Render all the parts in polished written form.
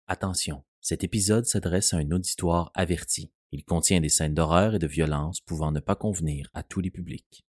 Attention, cet épisode s'adresse à un auditoire averti. Il contient des scènes d'horreur et de violence pouvant ne pas convenir à tous les publics.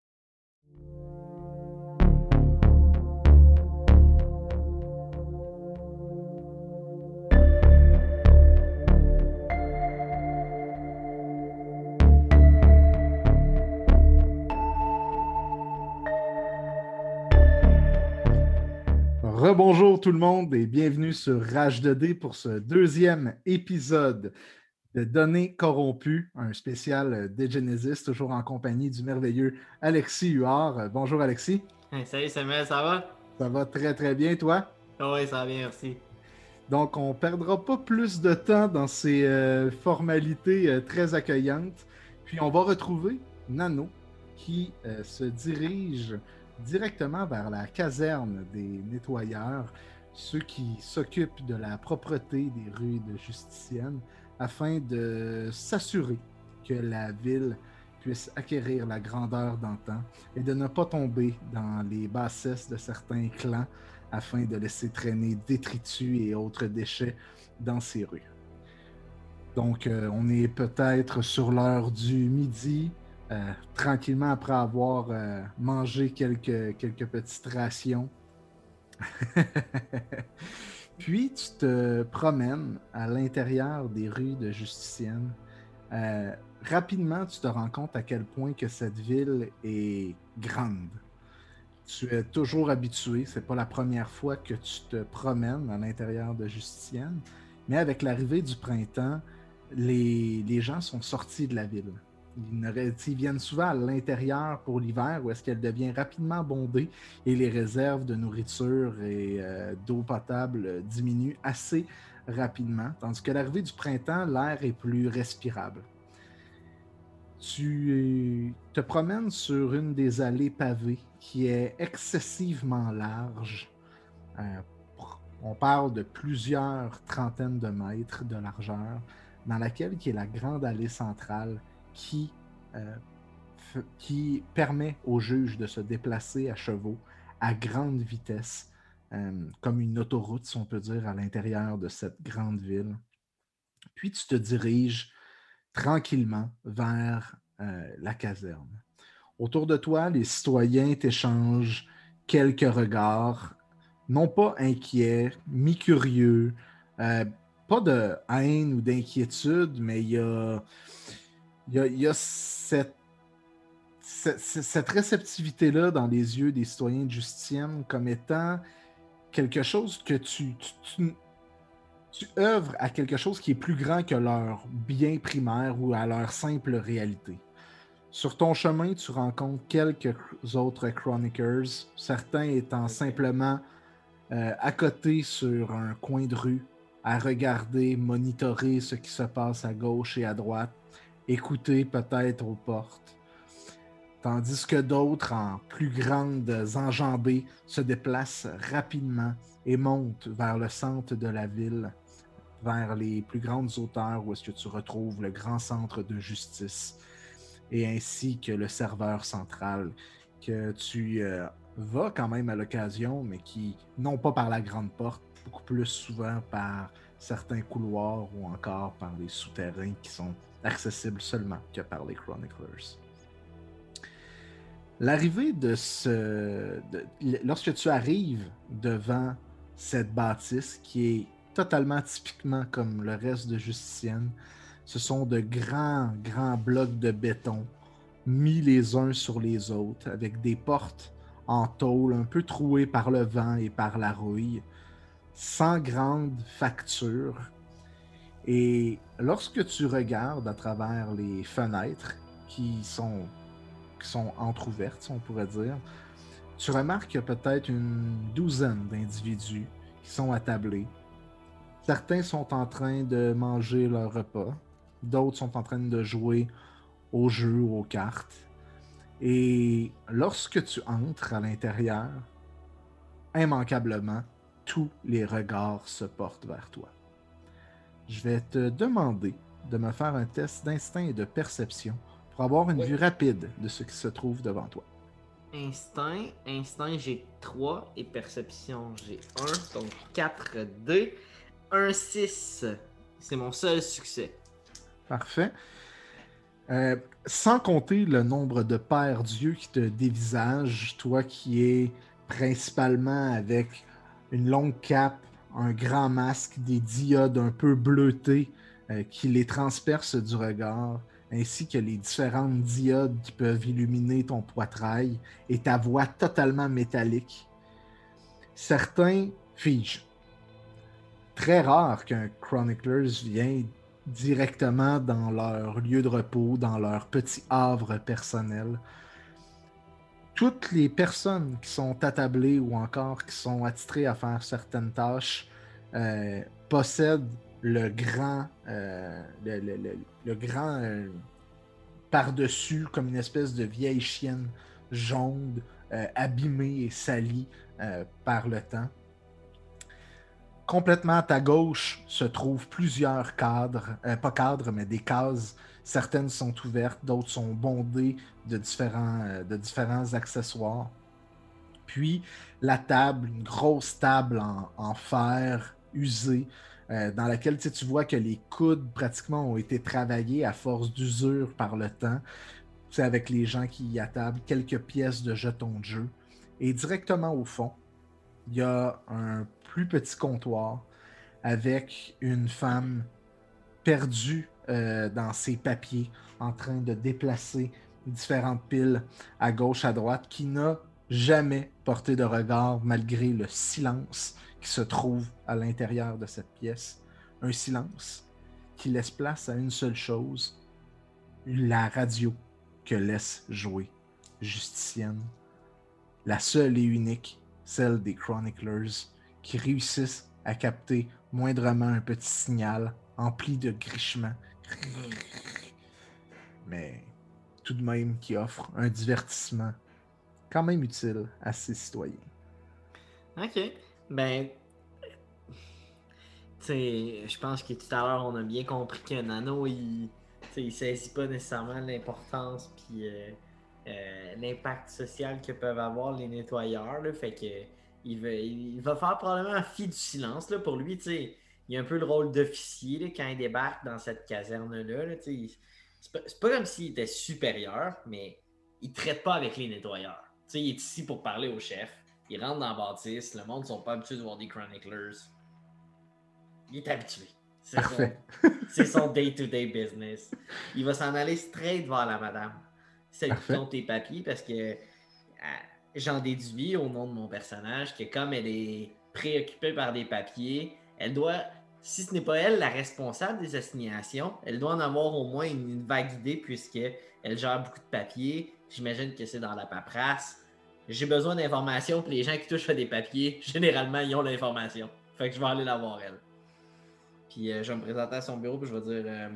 Rebonjour tout le monde et bienvenue sur Rage 2D pour ce deuxième épisode de Données corrompues, un spécial de Genesis, toujours en compagnie du merveilleux Alexis Huard. Bonjour Alexis. Hey, salut Samuel, ça va? Ça va très très bien toi? Oui, ça va bien, merci. Donc on ne perdra pas plus de temps dans ces formalités très accueillantes. Puis on va retrouver Nano qui se dirige directement vers la caserne des nettoyeurs, ceux qui s'occupent de la propreté des rues de Justicienne, afin de s'assurer que la ville puisse acquérir la grandeur d'antan et de ne pas tomber dans les bassesses de certains clans afin de laisser traîner détritus et autres déchets dans ces rues. Donc, on est peut-être sur l'heure du midi, tranquillement après avoir mangé quelques petites rations. Puis, tu te promènes à l'intérieur des rues de Justicienne. Rapidement, tu te rends compte à quel point que cette ville est grande. Tu es toujours habitué, c'est pas la première fois que tu te promènes à l'intérieur de Justicienne, mais avec l'arrivée du printemps, les gens sont sortis de la ville. Ils viennent souvent à l'intérieur pour l'hiver, où est-ce qu'elle devient rapidement bondée et les réserves de nourriture et d'eau potable diminuent assez rapidement, tandis que l'arrivée du printemps, l'air est plus respirable. Tu te promènes sur une des allées pavées qui est excessivement large. Euh, on parle de plusieurs trentaines de mètres de largeur, dans laquelle qui est la grande allée centrale euh, qui permet aux juges de se déplacer à chevaux à grande vitesse, comme une autoroute, si on peut dire, à l'intérieur de cette grande ville. Puis tu te diriges tranquillement vers la caserne. Autour de toi, les citoyens t'échangent quelques regards, non pas inquiets, mi-curieux, pas de haine ou d'inquiétude, mais il y a cette réceptivité-là dans les yeux des citoyens de Justine comme étant quelque chose que tu œuvres à quelque chose qui est plus grand que leur bien primaire ou à leur simple réalité. Sur ton chemin, tu rencontres quelques autres Chronicers, certains étant simplement à côté sur un coin de rue, à regarder, monitorer ce qui se passe à gauche et à droite, écouter peut-être aux portes. Tandis que d'autres, en plus grandes enjambées, se déplacent rapidement et montent vers le centre de la ville, vers les plus grandes hauteurs où est-ce que tu retrouves le grand centre de justice et ainsi que le serveur central que tu vas quand même à l'occasion, mais qui, non pas par la grande porte, beaucoup plus souvent par certains couloirs ou encore par les souterrains qui sont accessibles seulement que par les Chroniclers. L'arrivée lorsque tu arrives devant cette bâtisse qui est totalement typiquement comme le reste de Justicienne, ce sont de grands blocs de béton mis les uns sur les autres avec des portes en tôle un peu trouées par le vent et par la rouille, sans grande facture. Et lorsque tu regardes à travers les fenêtres qui sont entrouvertes, si on pourrait dire, tu remarques qu'il y a peut-être une douzaine d'individus qui sont attablés. Certains sont en train de manger leur repas, d'autres sont en train de jouer aux jeux ou aux cartes. Et lorsque tu entres à l'intérieur, immanquablement, tous les regards se portent vers toi. Je vais te demander de me faire un test d'instinct et de perception pour avoir une vue rapide de ce qui se trouve devant toi. Instinct, j'ai 3 et perception, j'ai 1, donc 4 dés. Un 6. C'est mon seul succès. Parfait. Sans compter le nombre de pères dieux qui te dévisagent, toi qui es principalement avec une longue cape, un grand masque, des diodes un peu bleutés qui les transpercent du regard, ainsi que les différentes diodes qui peuvent illuminer ton poitrail et ta voix totalement métallique. Certains figent. Très rare qu'un Chroniclers vienne directement dans leur lieu de repos, dans leur petit havre personnel. Toutes les personnes qui sont attablées ou encore qui sont attitrées à faire certaines tâches possèdent le grand, le grand par-dessus comme une espèce de vieille chienne jaune, abîmée et salie par le temps. Complètement à ta gauche se trouvent plusieurs cadres, pas cadres, mais des cases. Certaines sont ouvertes, d'autres sont bondées de différents accessoires. Puis la table, une grosse table en fer usé, dans laquelle tu vois que les coudes pratiquement ont été travaillés à force d'usure par le temps. C'est avec les gens qui y attablent, quelques pièces de jetons de jeu. Et directement au fond, il y a un plus petit comptoir avec une femme perdue dans ses papiers, en train de déplacer différentes piles à gauche, à droite, qui n'a jamais porté de regard malgré le silence qui se trouve à l'intérieur de cette pièce. Un silence qui laisse place à une seule chose, la radio que laisse jouer Justicienne. La seule et unique, celle des Chroniclers, qui réussissent à capter moindrement un petit signal empli de grichements, mais tout de même qui offre un divertissement quand même utile à ses citoyens. Ok. Ben, tu sais, je pense que tout à l'heure, on a bien compris qu'un anneau, il saisit pas nécessairement l'importance puis l'impact social que peuvent avoir les nettoyeurs. Là, fait que il va faire probablement fi du silence. Là, pour lui, tu sais, il a un peu le rôle d'officier là, quand il débarque dans cette caserne-là. Là, c'est pas comme s'il était supérieur, mais il traite pas avec les nettoyeurs. Tu sais, il est ici pour parler au chef. Il rentre dans la bâtisse. Le monde ne sont pas habitués de voir des Chroniclers. Il est habitué. Parfait. C'est son day-to-day business. Il va s'en aller straight vers la madame. Celle qui Parfait. compte tes papiers parce que j'en déduis au nom de mon personnage que comme elle est préoccupée par des papiers, elle doit, si ce n'est pas elle la responsable des assignations, elle doit en avoir au moins une vague idée puisque elle gère beaucoup de papiers. J'imagine que c'est dans la paperasse. J'ai besoin d'informations pour les gens qui touchent à des papiers. Généralement, ils ont l'information. Fait que je vais aller la voir elle. Puis je vais me présenter à son bureau puis je vais dire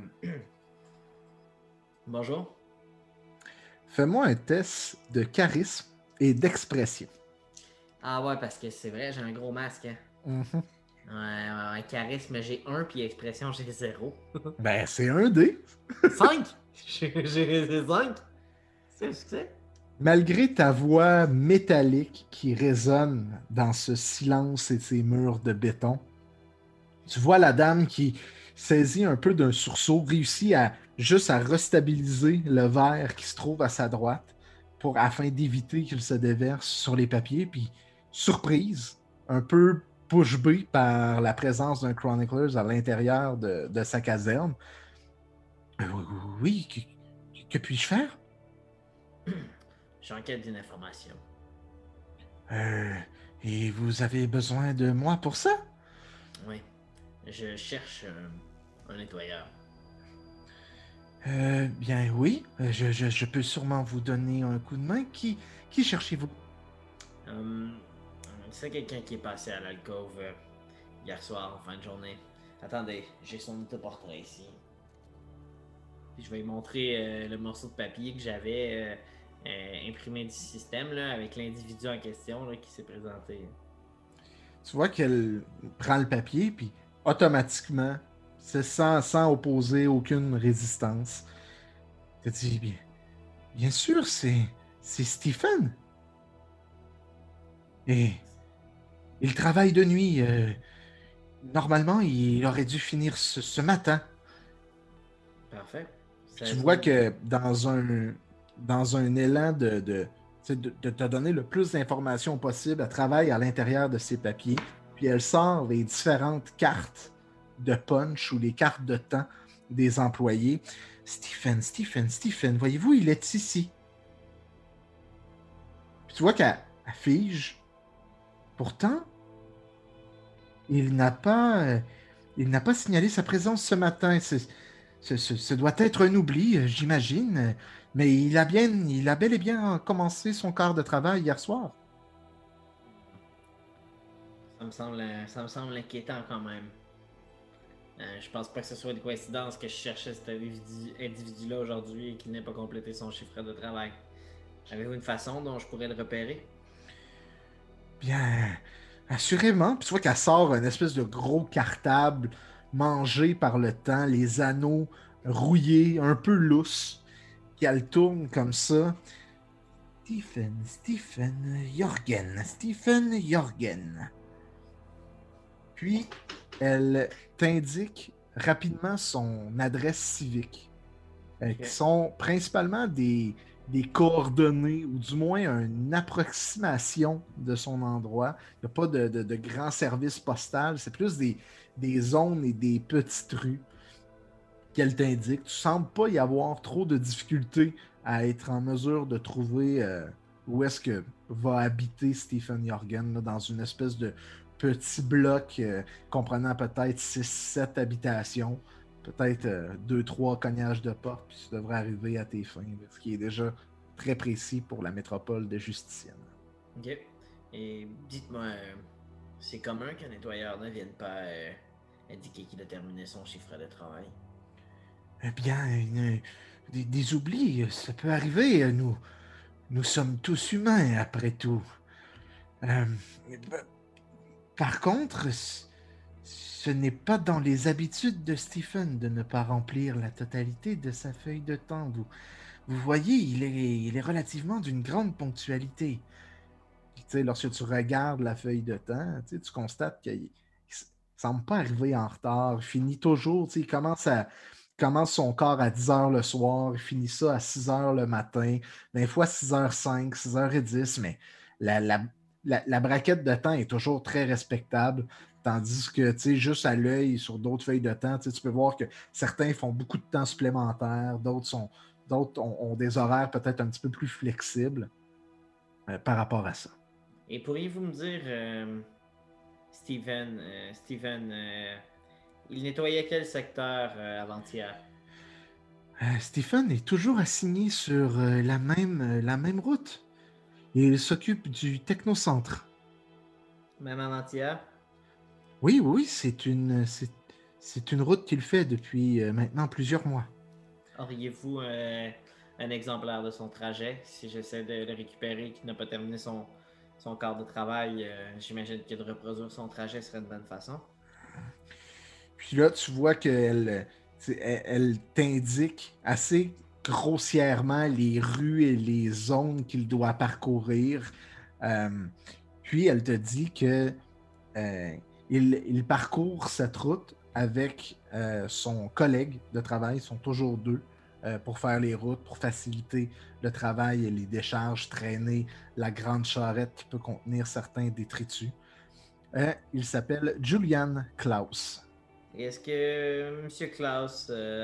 bonjour. Fais-moi un test de charisme et d'expression. Ah ouais, parce que c'est vrai, j'ai un gros masque. Hein. Mm-hmm. Ouais, charisme, j'ai 1 puis expression, j'ai 0. Ben, c'est un dé. 5! J'ai 5. C'est ce que c'est? Malgré ta voix métallique qui résonne dans ce silence et ces murs de béton, tu vois la dame qui saisit un peu d'un sursaut, réussit à juste à restabiliser le verre qui se trouve à sa droite afin d'éviter qu'il se déverse sur les papiers, puis surprise, un peu push-B par la présence d'un Chroniclers à l'intérieur de sa caserne. Oui, que puis-je faire? J'enquête d'une information. Euh, et vous avez besoin de moi pour ça? Oui. Je cherche un nettoyeur. Bien oui, je peux sûrement vous donner un coup de main. Qui cherchez-vous? C'est quelqu'un qui est passé à l'alcôve hier soir en fin de journée. Attendez, j'ai son autoportrait ici. Puis je vais lui montrer le morceau de papier que j'avais imprimé du système là, avec l'individu en question là, qui s'est présenté. Tu vois qu'elle prend le papier, puis automatiquement, c'est sans opposer aucune résistance. Elle dit, bien sûr, c'est Stephen. Et il travaille de nuit. Normalement, il aurait dû finir ce matin. Parfait. Tu vois Savez-vous... que dans un élan tu sais, de te donner le plus d'informations possible, elle travaille à l'intérieur de ses papiers, puis elle sort les différentes cartes de punch ou les cartes de temps des employés. Stephen, voyez-vous, il est ici. Puis tu vois qu'elle fige. Pourtant, il n'a pas, euh, il n'a pas signalé sa présence ce matin. Ce doit être un oubli, j'imagine. Mais il a bel et bien commencé son quart de travail hier soir. Ça me semble inquiétant quand même. Je pense pas que ce soit une coïncidence que je cherchais cet individu-là aujourd'hui et qu'il n'ait pas complété son chiffre de travail. Avez-vous une façon dont je pourrais le repérer? Bien, assurément. Puis tu vois qu'elle sort une espèce de gros cartable mangé par le temps, les anneaux rouillés, un peu lousses, qu'elle tourne comme ça. Stephen Jorgen. Puis, elle t'indique rapidement son adresse civique, qui Ok. sont principalement des coordonnées, ou du moins une approximation de son endroit. Il n'y a pas de grand service postal, c'est plus des zones et des petites rues qu'elle t'indique. Tu ne sembles pas y avoir trop de difficultés à être en mesure de trouver où est-ce que va habiter Stephen Jorgen, là, dans une espèce de petit bloc comprenant peut-être 6-7 habitations, peut-être 2-3 cognages de porte, puis tu devrais arriver à tes fins, là, ce qui est déjà très précis pour la métropole de Justitienne. Ok. Et dites-moi, c'est commun qu'un nettoyeur ne vienne pas indiquer qu'il a terminé son chiffre de travail. Eh bien, des oublis, ça peut arriver. Nous sommes tous humains, après tout. Euh, Par contre, ce n'est pas dans les habitudes de Stephen de ne pas remplir la totalité de sa feuille de temps. Vous voyez, il est relativement d'une grande ponctualité. Puis, tu sais, lorsque tu regardes la feuille de temps, tu constates qu'il ne semble pas arriver en retard. Il finit toujours, il commence son corps à 10 heures le soir, il finit ça à 6 heures le matin, des fois 6h05, 6h10, mais la, la, la braquette de temps est toujours très respectable. Tandis que, juste à l'œil, sur d'autres feuilles de temps, tu peux voir que certains font beaucoup de temps supplémentaire, d'autres ont des horaires peut-être un petit peu plus flexibles par rapport à ça. Et pourriez-vous me dire, Steven, il nettoyait quel secteur avant-hier? Stephen est toujours assigné sur la même route. Et il s'occupe du technocentre. Même avant-hier? Oui, c'est une route qu'il fait depuis maintenant plusieurs mois. Auriez-vous un exemplaire de son trajet? Si j'essaie de le récupérer et qu'il n'a pas terminé son quart de travail, j'imagine que de reproduire son trajet serait une bonne façon. Puis là, tu vois elle t'indique assez grossièrement les rues et les zones qu'il doit parcourir. Euh, Puis elle te dit que euh, il parcourt cette route avec son collègue de travail, ils sont toujours deux, pour faire les routes, pour faciliter le travail et les décharges, traîner la grande charrette qui peut contenir certains détritus. Il s'appelle Julian Klaus. Est-ce que M. Klaus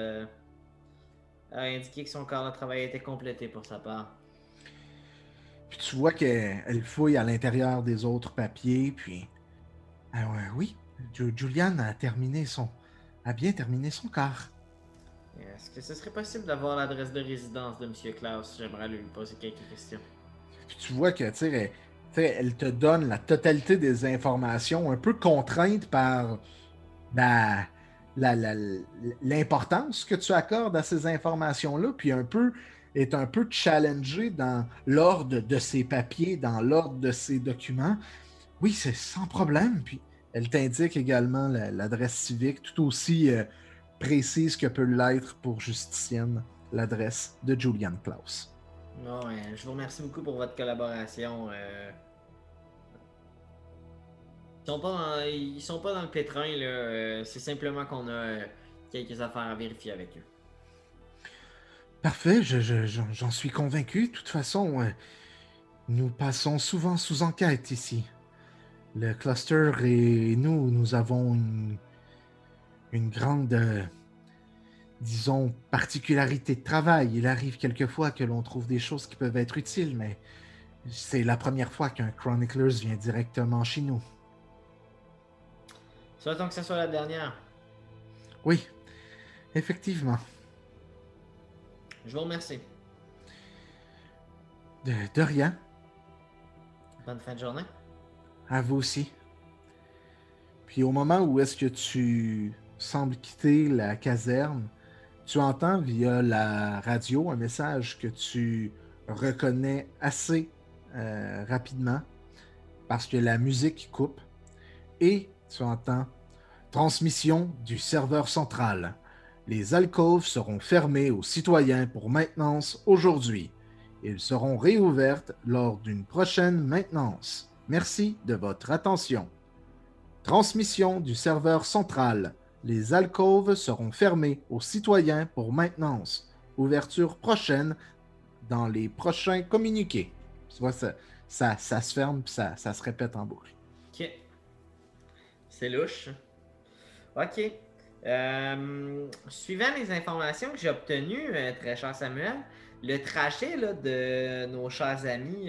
a indiqué que son quart de travail était complété pour sa part? Puis tu vois qu'elle fouille à l'intérieur des autres papiers, puis oui, Julian a bien terminé son quart. Est-ce que ce serait possible d'avoir l'adresse de résidence de M. Klaus? J'aimerais lui poser quelques questions. Puis tu vois que, elle te donne la totalité des informations, un peu contrainte par la, l'importance que tu accordes à ces informations-là, puis est un peu challengée dans l'ordre de ces papiers, dans l'ordre de ces documents. Oui, c'est sans problème. Puis elle t'indique également l'adresse civique, tout aussi précise que peut l'être pour Justicienne, l'adresse de Julian Klaus. Non, je vous remercie beaucoup pour votre collaboration. Ils sont pas dans le pétrin, là. C'est simplement qu'on a quelques affaires à vérifier avec eux. Parfait, j'en suis convaincu. De toute façon, nous passons souvent sous enquête ici. Le cluster et nous avons une grande, disons, particularité de travail. Il arrive quelquefois que l'on trouve des choses qui peuvent être utiles, mais c'est la première fois qu'un Chroniclers vient directement chez nous. Souhaitons que ce soit la dernière. Oui, effectivement. Je vous remercie. De rien. Bonne fin de journée. À vous aussi. Puis au moment où est-ce que tu sembles quitter la caserne, tu entends via la radio un message que tu reconnais assez rapidement parce que la musique coupe et tu entends transmission du serveur central. Les alcôves seront fermées aux citoyens pour maintenance aujourd'hui. Ils seront réouvertes lors d'une prochaine maintenance. Merci de votre attention. Transmission du serveur central. Les alcôves seront fermées aux citoyens pour maintenance. Ouverture prochaine dans les prochains communiqués. Tu vois, ça se ferme et ça se répète en boucle. Ok. C'est louche. Ok. Suivant les informations que j'ai obtenues, très cher Samuel, le trajet là, de nos chers amis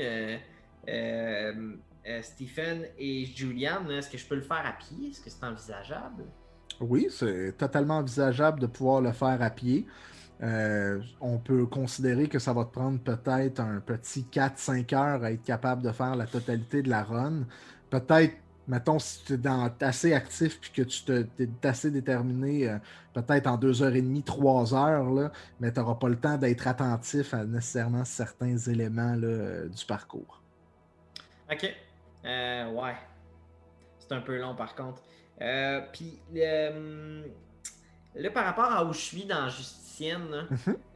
Stephen et Julian, est-ce que je peux le faire à pied? Est-ce que c'est envisageable? Oui, c'est totalement envisageable de pouvoir le faire à pied. On peut considérer que ça va te prendre peut-être un petit 4-5 heures à être capable de faire la totalité de la run. Peut-être, mettons, si tu es assez actif puis que es assez déterminé, peut-être en 2h30, 3 heures, là, mais tu n'auras pas le temps d'être attentif à nécessairement certains éléments là, du parcours. Ok. Ouais. C'est un peu long par contre. Puis, là, par rapport à où je suis dans Justicienne, là,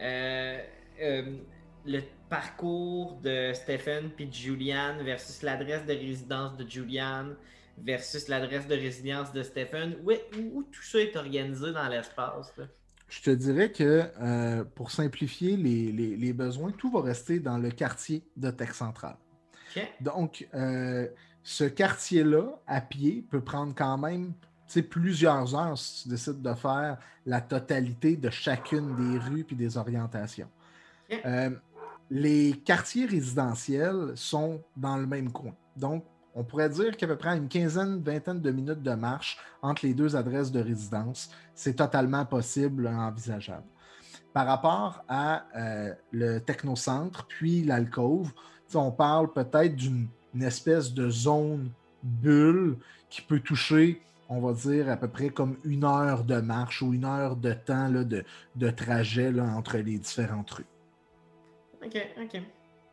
le parcours de Stephen puis de Julian versus l'adresse de résidence de Julian versus l'adresse de résidence de Stephen, où tout ça est organisé dans l'espace? Là? Je te dirais que pour simplifier les besoins, tout va rester dans le quartier de Tech Central. Ok. Donc, ce quartier-là, à pied, peut prendre quand même plusieurs heures si tu décides de faire la totalité de chacune des rues et des orientations. Ok. Les quartiers résidentiels sont dans le même coin. Donc, on pourrait dire qu'à peu près une quinzaine, vingtaine de minutes de marche entre les deux adresses de résidence, c'est totalement possible, envisageable. Par rapport à le technocentre, puis l'alcôve, on parle peut-être d'une espèce de zone bulle qui peut toucher, on va dire, à peu près comme 1 heure de marche ou 1 heure de temps là, de trajet là, entre les différentes rues. Ok.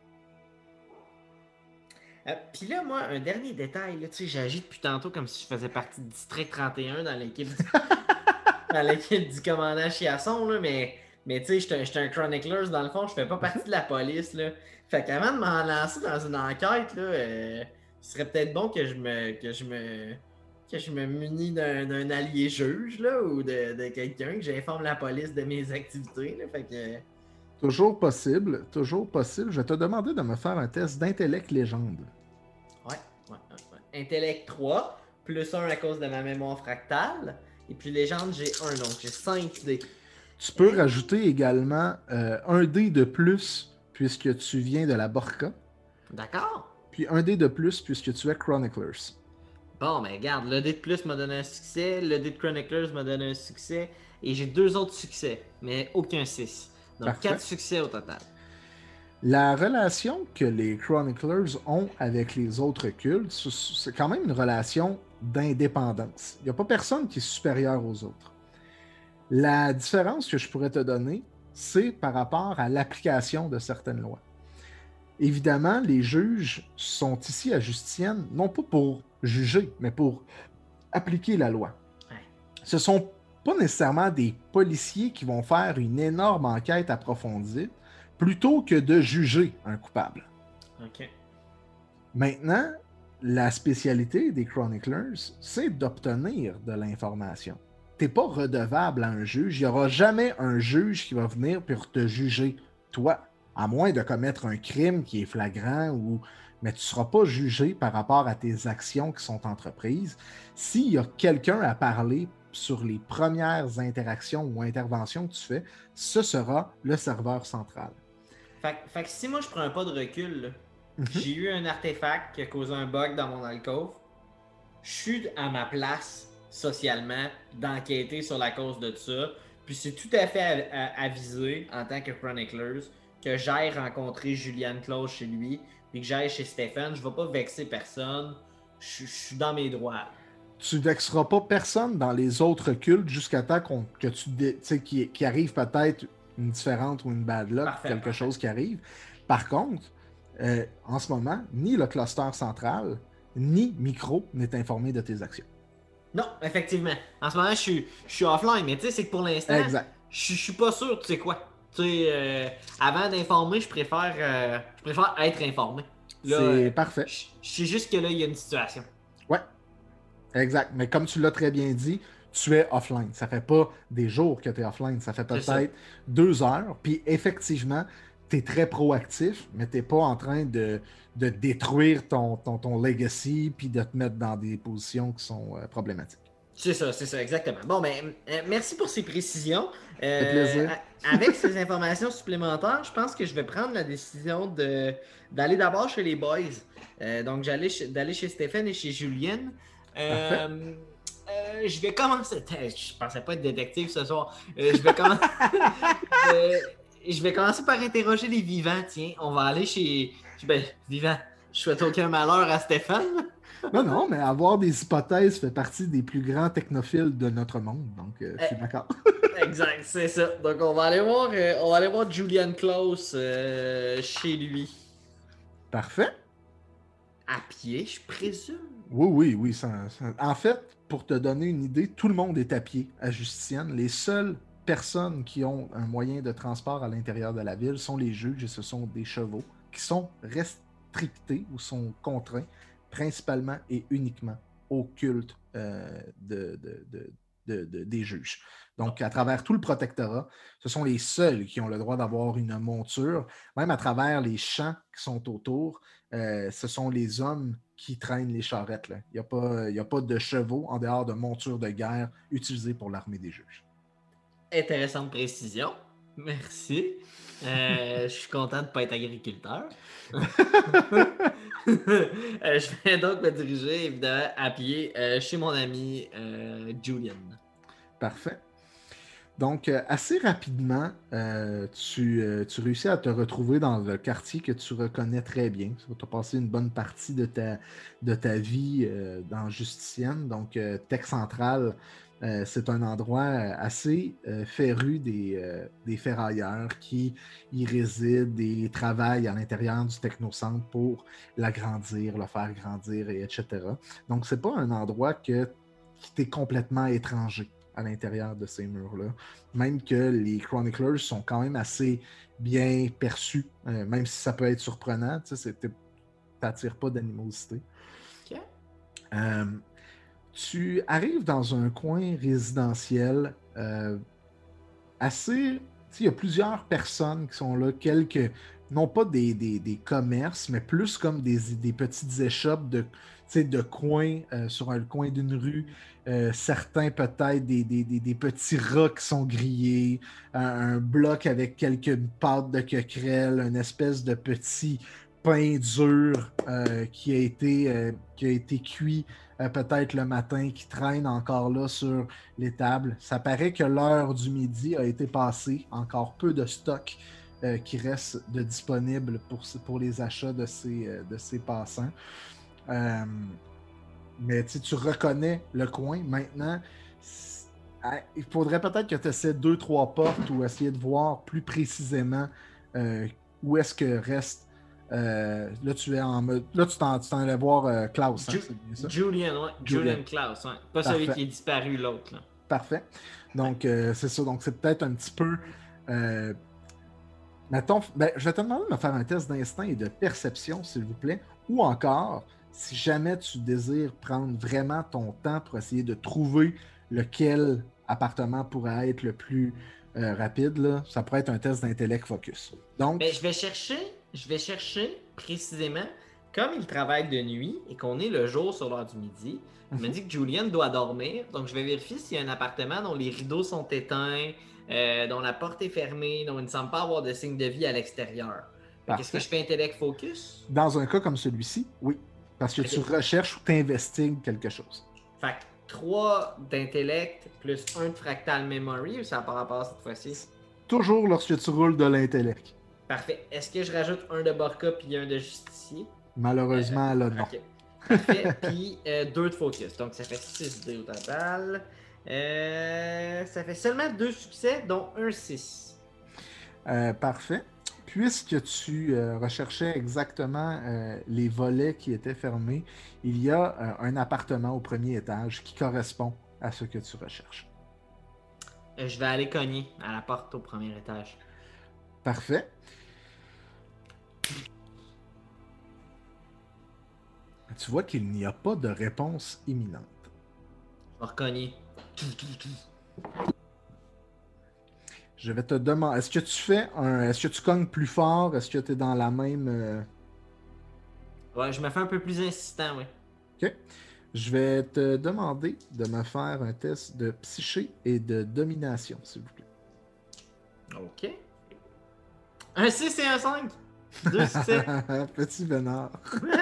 Puis là, moi, un dernier détail, j'agis depuis tantôt comme si je faisais partie du District 31 dans l'équipe dans l'équipe du commandant Chiasson, là, mais tu sais, j'étais un Chroniclers, dans le fond, je fais pas partie de la police, là. Fait qu'avant de m'en lancer dans une enquête, là, ce serait peut-être bon que je me munis d'un allié juge, là, ou de quelqu'un, que j'informe la police de mes activités, là, fait que... Toujours possible, toujours possible. Je vais te demander de me faire un test d'intellect légende. Ouais. Intellect 3, plus 1 à cause de ma mémoire fractale, et puis légende, j'ai 1, donc j'ai 5 dés. Tu peux rajouter également un dé de plus puisque tu viens de la Borca. D'accord. Puis un dé de plus puisque tu es Chroniclers. Bon, mais regarde, le dé de plus m'a donné un succès, le dé de Chroniclers m'a donné un succès, et j'ai 2 autres succès, mais aucun 6. Donc Parfait. 4 succès au total. La relation que les Chroniclers ont avec les autres cultes, c'est quand même une relation d'indépendance. Il n'y a pas personne qui est supérieur aux autres. La différence que je pourrais te donner, c'est par rapport à l'application de certaines lois. Évidemment, les juges sont ici à Justicienne, non pas pour juger, mais pour appliquer la loi. Ouais. Ce ne sont pas nécessairement des policiers qui vont faire une énorme enquête approfondie, plutôt que de juger un coupable. Ok. Maintenant, la spécialité des Chroniclers, c'est d'obtenir de l'information. Tu n'es pas redevable à un juge. Il n'y aura jamais un juge qui va venir pour te juger, toi, à moins de commettre un crime qui est flagrant, mais tu ne seras pas jugé par rapport à tes actions qui sont entreprises. S'il y a quelqu'un à parler sur les premières interactions ou interventions que tu fais, ce sera le serveur central. Fait que si moi je prends un pas de recul, là, j'ai eu un artefact qui a causé un bug dans mon alcôve, je suis à ma place socialement d'enquêter sur la cause de ça, puis c'est tout à fait avisé en tant que Chroniclers que j'aille rencontrer Julian Claus chez lui, puis que j'aille chez Stéphane. Je vais pas vexer personne, je suis dans mes droits. Tu vexeras pas personne dans les autres cultes jusqu'à temps que qu'il arrive peut-être une différente ou une bad luck, quelque chose qui arrive. Par contre, en ce moment, ni le cluster central, ni Micro n'est informé de tes actions. Non, effectivement. En ce moment, je suis offline, mais tu sais, c'est que pour l'instant, je suis pas sûr, tu sais quoi. Tu sais, avant d'informer, je préfère être informé. C'est parfait. Je sais juste que là, il y a une situation. Ouais. Exact. Mais comme tu l'as très bien dit, tu es offline. Ça fait pas des jours que tu es offline. Ça fait peut-être 2 heures. Puis effectivement, tu es très proactif, mais tu n'es pas en train de détruire ton legacy puis de te mettre dans des positions qui sont problématiques. C'est ça, exactement. Bon, ben, merci pour ces précisions. Ça fait plaisir. Avec ces informations supplémentaires, je pense que je vais prendre la décision d'aller d'abord chez les boys. Donc, d'aller chez Stéphane et chez Julienne. Je vais commencer. Je pensais pas être détective ce soir. Je vais commencer par interroger les vivants. Tiens, on va aller chez. Ben, vivants. Je souhaite aucun malheur à Stéphane. Non, mais avoir des hypothèses fait partie des plus grands technophiles de notre monde. Donc, je suis d'accord. Exact, c'est ça. Donc, on va aller voir Julian Claus chez lui. Parfait. À pied, je présume. Oui. En fait, pour te donner une idée, tout le monde est à pied à Justicienne. Les seules personnes qui ont un moyen de transport à l'intérieur de la ville sont les juges et ce sont des chevaux qui sont restrictés ou sont contraints principalement et uniquement au culte des juges. Donc, à travers tout le protectorat, ce sont les seuls qui ont le droit d'avoir une monture. Même à travers les champs qui sont autour, ce sont les hommes qui traînent les charrettes. Là. Il n'y a pas de chevaux en dehors de montures de guerre utilisées pour l'armée des juges. Intéressante précision. Merci. Je suis content de ne pas être agriculteur. Je vais donc me diriger, évidemment, à pied chez mon ami Julian. Parfait. Donc, assez rapidement, tu réussis à te retrouver dans le quartier que tu reconnais très bien. Tu as passé une bonne partie de ta vie dans Justicienne. Donc, Tech Central, c'est un endroit assez féru des ferrailleurs qui y résident et travaillent à l'intérieur du technocentre pour l'agrandir, le faire grandir, etc. Donc, c'est pas un endroit qui t'est complètement étranger à l'intérieur de ces murs-là. Même que les Chroniclers sont quand même assez bien perçus, même si ça peut être surprenant, tu sais, t'attires pas d'animosité. Okay. Tu arrives dans un coin résidentiel assez... Il y a plusieurs personnes qui sont là, quelques... non pas des commerces, mais plus comme des petites échoppes de coins sur un coin d'une rue. Certains peut-être des petits rats qui sont grillés, un bloc avec quelques pâtes de coquerelles, une espèce de petit pain dur qui a été cuit peut-être le matin, qui traîne encore là sur les tables. Ça paraît que l'heure du midi a été passée, encore peu de stock qui reste de disponible pour les achats de ces passants. Mais tu reconnais le coin. Maintenant, il faudrait peut-être que tu essaies 2-3 portes ou essayer de voir plus précisément où est-ce que reste. Là, tu es en mode. Là, tu t'en allais voir Klaus. Hein, c'est bien ça? Julian Klaus. Ouais. Pas Parfait. celui qui est disparu, l'autre. Là. Parfait. Donc, c'est ça. Donc, c'est peut-être un petit peu. Mettons, je vais te demander de me faire un test d'instinct et de perception, s'il vous plaît. Ou encore, si jamais tu désires prendre vraiment ton temps pour essayer de trouver lequel appartement pourrait être le plus rapide, là, ça pourrait être un test d'intellect focus. Donc, Ben, je vais chercher précisément, comme il travaille de nuit et qu'on est le jour sur l'heure du midi, il me dit que Julian doit dormir, donc je vais vérifier s'il y a un appartement dont les rideaux sont éteints, dont la porte est fermée, dont il ne semble pas avoir de signe de vie à l'extérieur. Qu'est-ce que je fais intellect focus? Dans un cas comme celui-ci, oui. Parce que tu recherches ou t'investigues quelque chose. Fait que 3 d'intellect plus 1 de fractal memory, ou ça n'a pas rapport cette fois-ci? Toujours lorsque tu roules de l'intellect. Parfait. Est-ce que je rajoute 1 de Borka puis 1 de justicier? Malheureusement, là, non. Okay. Parfait. Puis 2 de focus. Donc ça fait 6 dés au total. Ça fait seulement 2 succès, dont un 6. Parfait. Puisque tu recherchais exactement les volets qui étaient fermés, il y a un appartement au premier étage qui correspond à ce que tu recherches. Je vais aller cogner à la porte au premier étage. Parfait. Tu vois qu'il n'y a pas de réponse imminente. Je vais recogner. Je vais te demander, est-ce que tu cognes plus fort? Est-ce que tu es dans la même... Ouais, je me fais un peu plus insistant, oui. OK. Je vais te demander de me faire un test de psyché et de domination, s'il vous plaît. OK. Un 6 et un 5. 2 succès. Petit Vénard.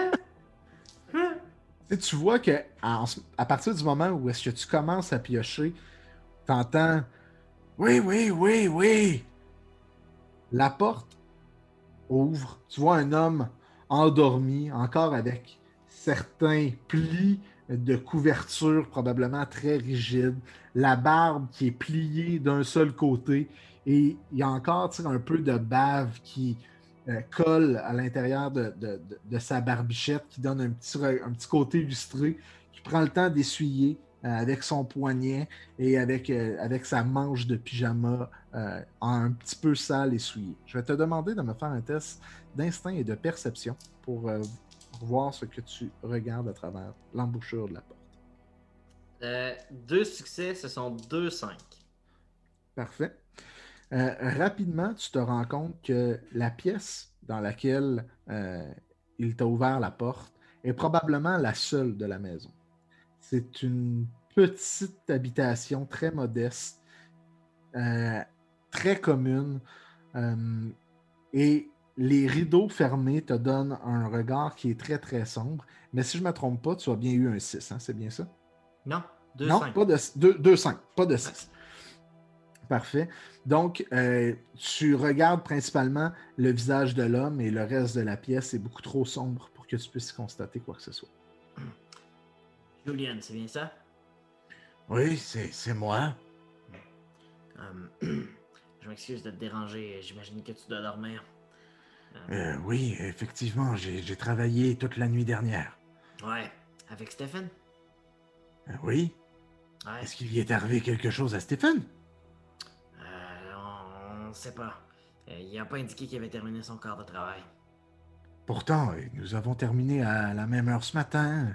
Tu vois que à partir du moment où est-ce que tu commences à piocher, t'entends « Oui, oui, oui, oui! » La porte ouvre. Tu vois un homme endormi, encore avec certains plis de couverture probablement très rigides, la barbe qui est pliée d'un seul côté, et il y a encore un peu de bave qui colle à l'intérieur de sa barbichette, qui donne un petit côté illustré, qui prend le temps d'essuyer avec son poignet et avec sa manche de pyjama un petit peu sale essuyée. Je vais te demander de me faire un test d'instinct et de perception pour voir ce que tu regardes à travers l'embouchure de la porte. 2 succès, ce sont 2 5. Parfait. Rapidement, tu te rends compte que la pièce dans laquelle il t'a ouvert la porte est probablement la seule de la maison. C'est une petite habitation très modeste, très commune, et les rideaux fermés te donnent un regard qui est très très sombre. Mais si je ne me trompe pas, tu as bien eu un 6, hein? C'est bien ça? Non, 2 Non, 5. pas de 2-5, pas de 6. Parfait. Donc, tu regardes principalement le visage de l'homme et le reste de la pièce est beaucoup trop sombre pour que tu puisses constater quoi que ce soit. Julian, c'est bien ça? Oui, c'est moi. Je m'excuse de te déranger, j'imagine que tu dois dormir. Oui, effectivement, j'ai travaillé toute la nuit dernière. Ouais, avec Stephen? Oui. Ouais. Est-ce qu'il y est arrivé quelque chose à Stephen? On sait pas. Il a pas indiqué qu'il avait terminé son quart de travail. Pourtant, nous avons terminé à la même heure ce matin.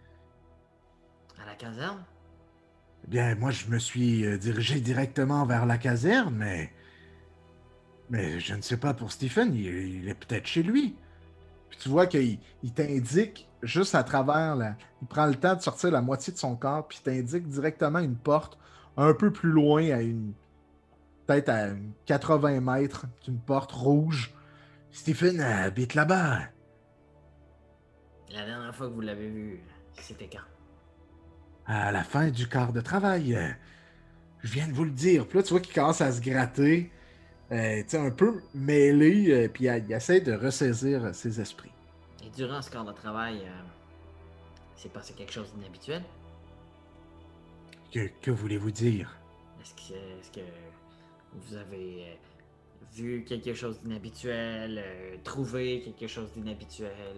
À la caserne? Eh bien, moi, je me suis dirigé directement vers la caserne, mais je ne sais pas pour Stephen, il est peut-être chez lui. Puis tu vois qu'il t'indique juste à travers il prend le temps de sortir la moitié de son corps, puis il t'indique directement une porte un peu plus loin, peut-être à 80 mètres, une porte rouge. Stephen habite là-bas. La dernière fois que vous l'avez vu, c'était quand? À la fin du quart de travail. Je viens de vous le dire. Puis là, tu vois qu'il commence à se gratter, un peu mêlé, puis il essaie de ressaisir ses esprits. Et durant ce quart de travail, s'est passé quelque chose d'inhabituel? Que voulez-vous dire? Est-ce que vous avez vu quelque chose d'inhabituel, trouvé quelque chose d'inhabituel?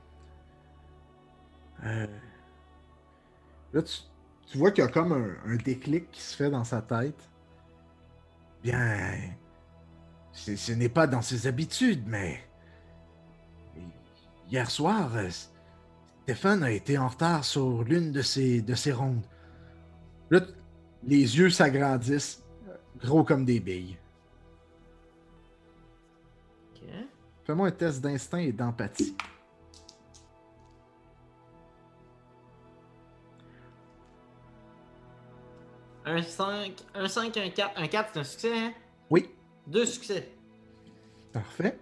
Là, tu vois qu'il y a comme un déclic qui se fait dans sa tête. Bien, ce n'est pas dans ses habitudes, mais hier soir, Stéphane a été en retard sur l'une de ses rondes. Là, les yeux s'agrandissent, gros comme des billes. Ok. Fais-moi un test d'instinct et d'empathie. Un 5, un 4. Un 4, c'est un succès, hein? Oui, 2 succès. parfait.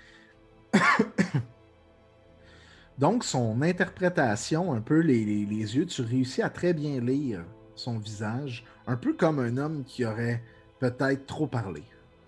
Donc, son interprétation, un peu les yeux, tu réussis à très bien lire son visage, un peu comme un homme qui aurait peut-être trop parlé.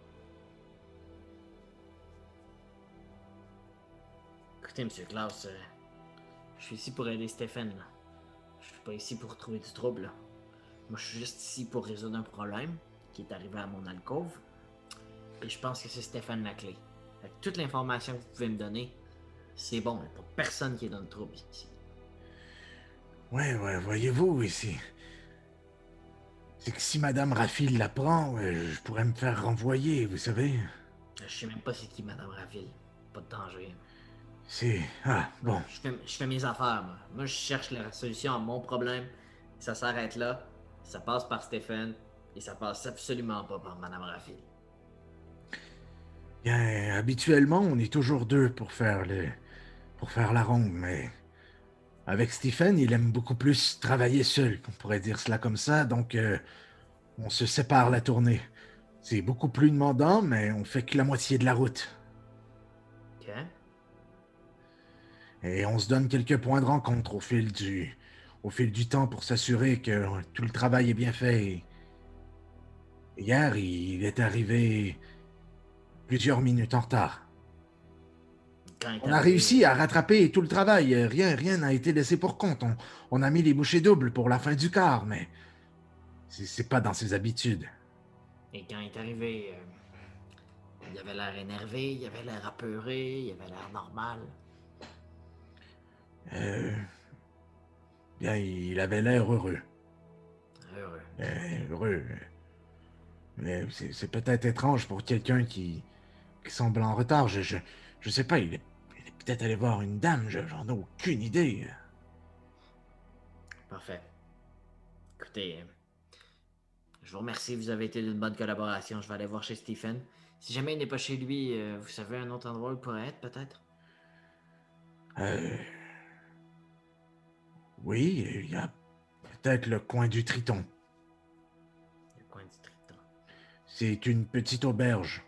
Écoutez, Monsieur Klaus, je suis ici pour aider Stéphane. Là. Je suis pas ici pour trouver du trouble. Là. Moi, je suis juste ici pour résoudre un problème qui est arrivé à mon alcôve. Et je pense que c'est Stéphane la clé. Fait que toute l'information que vous pouvez me donner, c'est bon. Il n'y a pas personne qui est dans le trouble ici. Ouais, voyez-vous, ici. C'est que si Madame Raffil l'apprend, je pourrais me faire renvoyer, vous savez. Je sais même pas c'est qui Madame Raville. Pas de danger. C'est... Ah, bon. Je fais mes affaires, moi. Moi, je cherche la solution à mon problème. Ça s'arrête là. Ça passe par Stéphane. Et ça passe absolument pas par Madame Raffil. Bien, habituellement, on est toujours deux pour faire la ronde, mais... Avec Stephen, il aime beaucoup plus travailler seul, on pourrait dire cela comme ça, donc on se sépare la tournée. C'est beaucoup plus demandant, mais on fait que la moitié de la route. Ok? Et on se donne quelques points de rencontre au fil du temps pour s'assurer que tout le travail est bien fait. Hier, il est arrivé plusieurs minutes en retard. Quand il est On a arrivé, réussi à rattraper tout le travail. Rien n'a été laissé pour compte. On a mis les bouchées doubles pour la fin du quart, mais c'est pas dans ses habitudes. Et quand il est arrivé, il avait l'air énervé, il avait l'air apeuré, il avait l'air normal. Euh, Bien, il avait l'air heureux. Heureux. Heureux. Mais c'est peut-être étrange pour quelqu'un qui semble en retard. Je sais pas, il est peut-être allé voir une dame, j'en ai aucune idée. Parfait. Écoutez, je vous remercie, vous avez été d'une bonne collaboration. Je vais aller voir chez Stephen. Si jamais il n'est pas chez lui, vous savez un autre endroit où il pourrait être, peut-être? Euh, oui, il y a peut-être le coin du Triton. Le coin du Triton. C'est une petite auberge.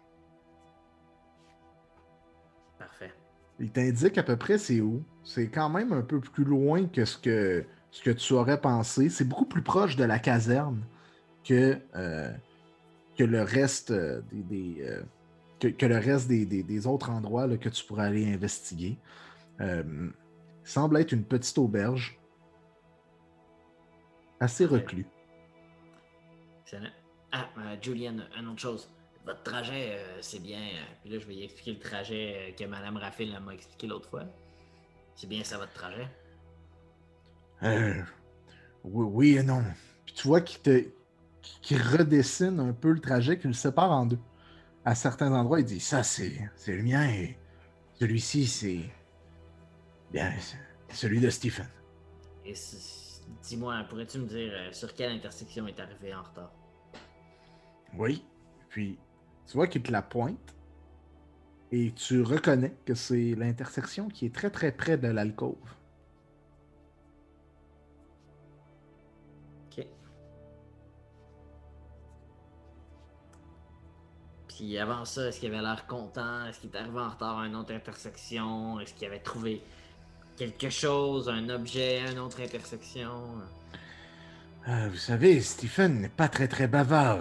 Parfait. Il t'indique à peu près c'est où. C'est quand même un peu plus loin que ce que tu aurais pensé. C'est beaucoup plus proche de la caserne que le reste que le reste des autres endroits là, que tu pourrais aller investiguer. Semble être une petite auberge assez Parfait. reclus. Excellent. Ah, Julian, une autre chose. Votre trajet, c'est bien. Puis là, je vais y expliquer le trajet que Madame Raffil m'a expliqué l'autre fois. C'est bien ça, votre trajet? Oui et non. Puis tu vois qu'il redessine un peu le trajet, qu'il le sépare en deux. À certains endroits, il dit ça, c'est le mien et celui-ci, c'est bien c'est celui de Stephen. Et dis-moi, pourrais-tu me dire sur quelle intersection est arrivé en retard? Oui. Puis tu vois qu'il te la pointe et tu reconnais que c'est l'intersection qui est très très près de l'alcôve. Ok. Puis avant ça, est-ce qu'il avait l'air content? Est-ce qu'il est arrivé en retard à une autre intersection? Est-ce qu'il avait trouvé quelque chose, un objet à une autre intersection? Vous savez, Stephen n'est pas très très bavard.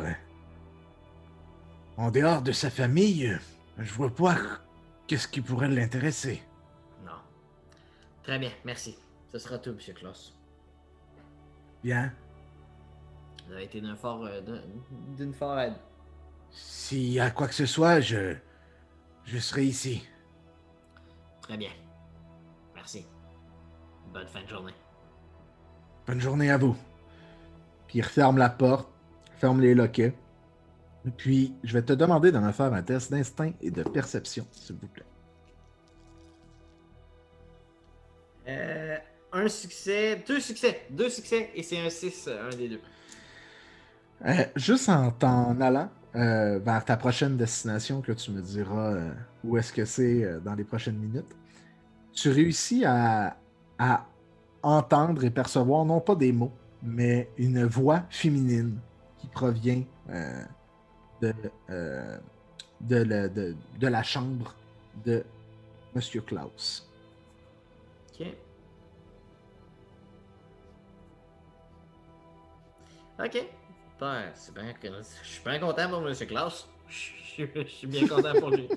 En dehors de sa famille, je vois pas qu'est-ce qui pourrait l'intéresser. Non. Très bien, merci. Ce sera tout, Monsieur Klaus. Bien. Vous avez été d'une fort aide. S'il y a quoi que ce soit, je serai ici. Très bien. Merci. Bonne fin de journée. Bonne journée à vous. Puis il referme la porte, ferme les loquets. Puis je vais te demander de me faire un test d'instinct et de perception, s'il vous plaît. un succès, deux succès, et c'est un 6, un des deux. Juste en t'en allant vers ta prochaine destination, que tu me diras où est-ce que c'est dans les prochaines minutes, tu réussis à entendre et percevoir non pas des mots, mais une voix féminine qui provient de, euh, de la chambre de Monsieur Klaus. Ok. Ok. Ben, c'est bien que je suis bien content pour M. Klaus. Je suis bien content pour lui.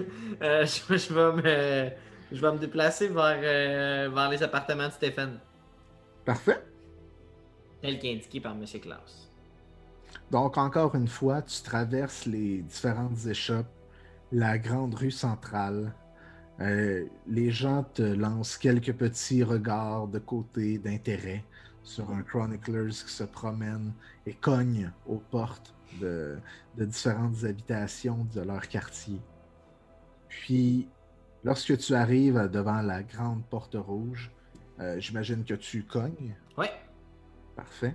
Je vais me déplacer vers les appartements de Stéphane, Parfait. tel qu'indiqué par M. Klaus. Donc, encore une fois, tu traverses les différentes échoppes, la grande rue centrale. Les gens te lancent quelques petits regards de côté d'intérêt sur un Chroniclers qui se promène et cogne aux portes de différentes habitations de leur quartier. Puis, lorsque tu arrives devant la grande porte rouge, j'imagine que tu cognes. Ouais. Parfait.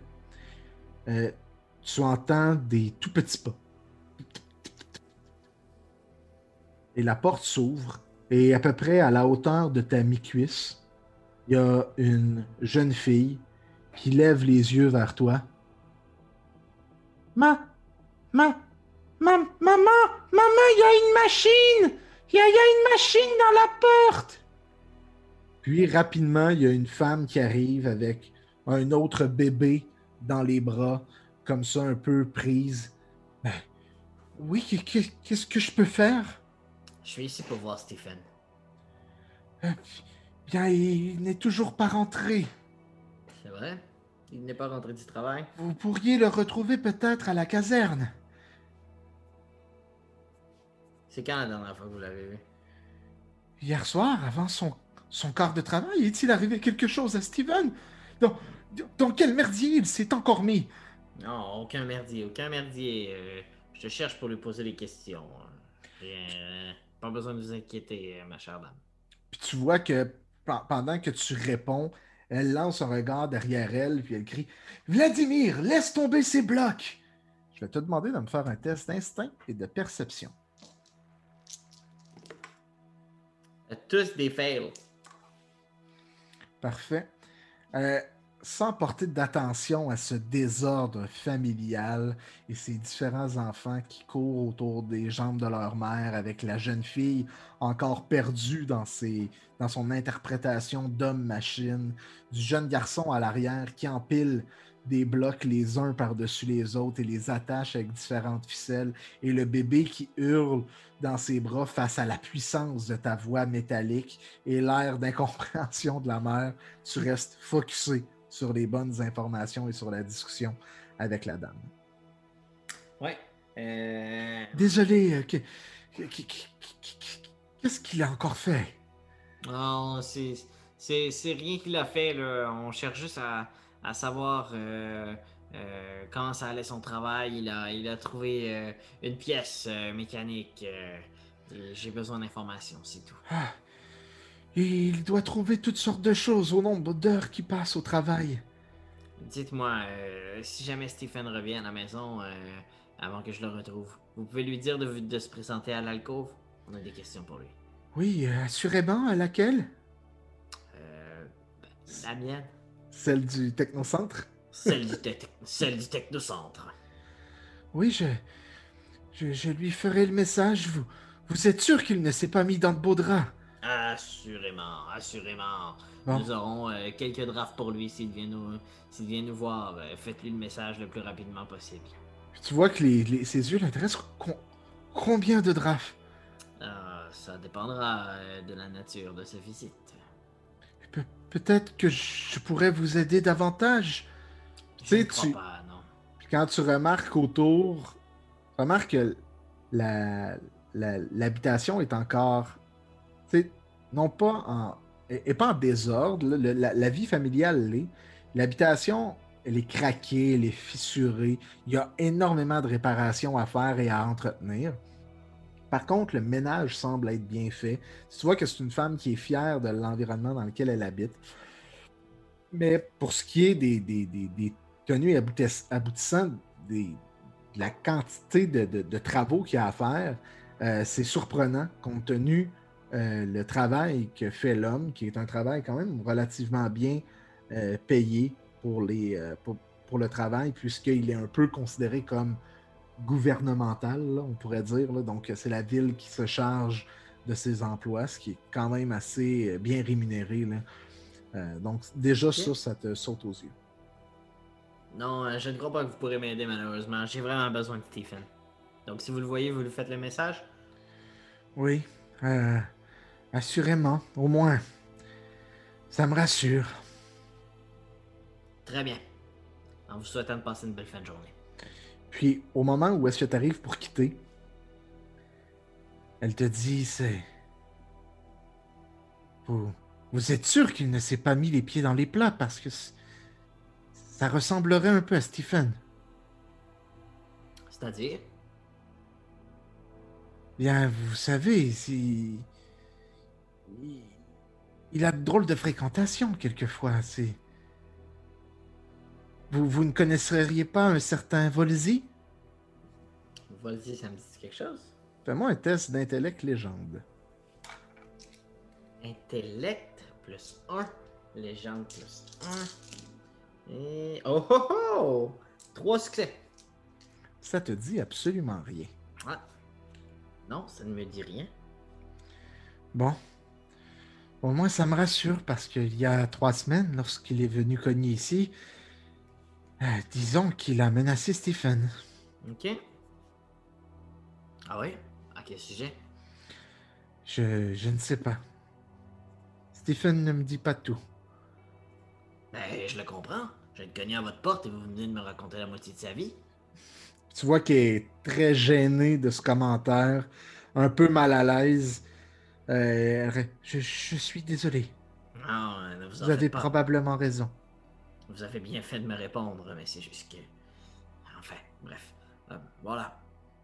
Tu entends des tout petits pas. Et la porte s'ouvre. Et à peu près à la hauteur de ta mi-cuisse, il y a une jeune fille qui lève les yeux vers toi. Maman, il y a une machine! Il y a une machine dans la porte! Puis rapidement, il y a une femme qui arrive avec un autre bébé dans les bras, comme ça, un peu prise. Ben, oui, qu'est-ce que je peux faire? Je suis ici pour voir Stephen. Bien, il n'est toujours pas rentré. C'est vrai? Il n'est pas rentré du travail? Vous pourriez le retrouver peut-être à la caserne. C'est quand la dernière fois que vous l'avez vu? Hier soir, avant son quart de travail, est-il arrivé quelque chose à Steven? Dans quel merdier il s'est encore mis? Non, aucun merdier, aucun merdier. Je te cherche pour lui poser des questions. Rien, pas besoin de vous inquiéter, ma chère dame. Puis tu vois que pendant que tu réponds, elle lance un regard derrière elle, puis elle crie Vladimir, laisse tomber ces blocs! Je vais te demander de me faire un test d'instinct et de perception. Tous des fails. Parfait. Sans porter d'attention à ce désordre familial et ces différents enfants qui courent autour des jambes de leur mère avec la jeune fille encore perdue dans son interprétation d'homme-machine, du jeune garçon à l'arrière qui empile des blocs les uns par-dessus les autres et les attache avec différentes ficelles, et le bébé qui hurle dans ses bras face à la puissance de ta voix métallique et l'air d'incompréhension de la mère, tu restes focusé sur les bonnes informations et sur la discussion avec la dame. Ouais. Désolé, qu'est-ce qu'il a encore fait? Non, c'est rien qu'il a fait, là. On cherche juste à savoir comment ça allait son travail. Il a trouvé une pièce mécanique. Et j'ai besoin d'informations, c'est tout. Ah, il doit trouver toutes sortes de choses au nombre d'heures qu'il passe au travail. Dites-moi, si jamais Stephen revient à la maison avant que je le retrouve, vous pouvez lui dire de se présenter à l'alcôve? On a des questions pour lui. Oui, assurément, à laquelle? La mienne? Celle du technocentre? Celle du technocentre. Oui, je lui ferai le message. Vous êtes sûr qu'il ne s'est pas mis dans de beaux draps? Assurément, assurément. Bon. Nous aurons quelques drafts pour lui s'il vient nous voir. Faites-lui le message le plus rapidement possible. Puis tu vois que ses yeux l'intéressent. Combien de drafts? Ça dépendra de la nature de sa visite. Peut-être que je pourrais vous aider davantage. Je ne crois pas, non. Puis quand tu remarques autour, remarque que l'habitation est encore, tu sais, non pas est pas en désordre. Là, la vie familiale l'est. L'habitation, elle est craquée, elle est fissurée. Il y a énormément de réparations à faire et à entretenir. Par contre, le ménage semble être bien fait. Tu vois que c'est une femme qui est fière de l'environnement dans lequel elle habite. Mais pour ce qui est des tenues aboutissants, de la quantité de travaux qu'il y a à faire, c'est surprenant compte tenu le travail que fait l'homme, qui est un travail quand même relativement bien payé pour le travail, puisqu'il est un peu considéré comme gouvernemental, là, on pourrait dire. Là. Donc, c'est la ville qui se charge de ces emplois, ce qui est quand même assez bien rémunéré. Là. Donc, déjà, Ok. ça te saute aux yeux. Non, je ne crois pas que vous pourrez m'aider malheureusement. J'ai vraiment besoin de Stephen. Donc si vous le voyez, vous lui faites le message. Oui, euh, assurément. Au moins, ça me rassure. Très bien. En vous souhaitant de passer une belle fin de journée. Puis, au moment où est-ce que tu arrives pour quitter, elle te dit, Vous, vous êtes sûr qu'il ne s'est pas mis les pieds dans les plats parce que ça ressemblerait un peu à Stephen. C'est-à-dire? Bien, vous savez, il, il a de drôles de fréquentation quelquefois. Vous ne connaisseriez pas un certain Volzy? Vas-y, ça me dit quelque chose? Fais-moi un test d'intellect légende. Intellect plus 1. Légende plus 1. Et... Oh oh oh! 3 succès. Ça te dit absolument rien. Ah. Non, ça ne me dit rien. Bon, au moins ça me rassure parce qu'il y a 3 semaines, lorsqu'il est venu cogner ici, disons qu'il a menacé Stephen. Ok. Ah oui? À quel sujet? Je ne sais pas. Stephen ne me dit pas tout. Ben, je le comprends. Je viens de cogner à votre porte et vous venez de me raconter la moitié de sa vie. Tu vois qu'il est très gêné de ce commentaire, un peu mal à l'aise. Je suis désolé. Non, ne vous Vous en avez faites pas. probablement raison. Vous avez bien fait de me répondre, mais c'est juste que... Enfin, bref. Voilà.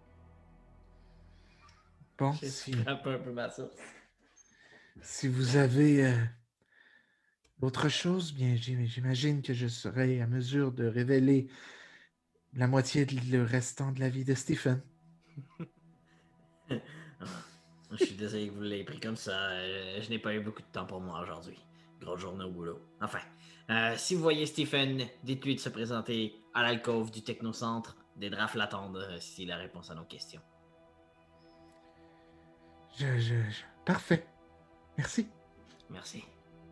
Bon, J'ai scrappé un peu ma sauce. si vous avez autre chose, bien, j'imagine que je serai à mesure de révéler la moitié le restant de la vie de Stephen. Je suis désolé que vous l'ayez pris comme ça. Je n'ai pas eu beaucoup de temps pour moi aujourd'hui. Grosse journée au boulot. Enfin, si vous voyez Stephen, dites-lui de se présenter à l'alcôve du Technocentre. Des drafts l'attendent si la réponse à nos questions. Parfait. Merci. Merci.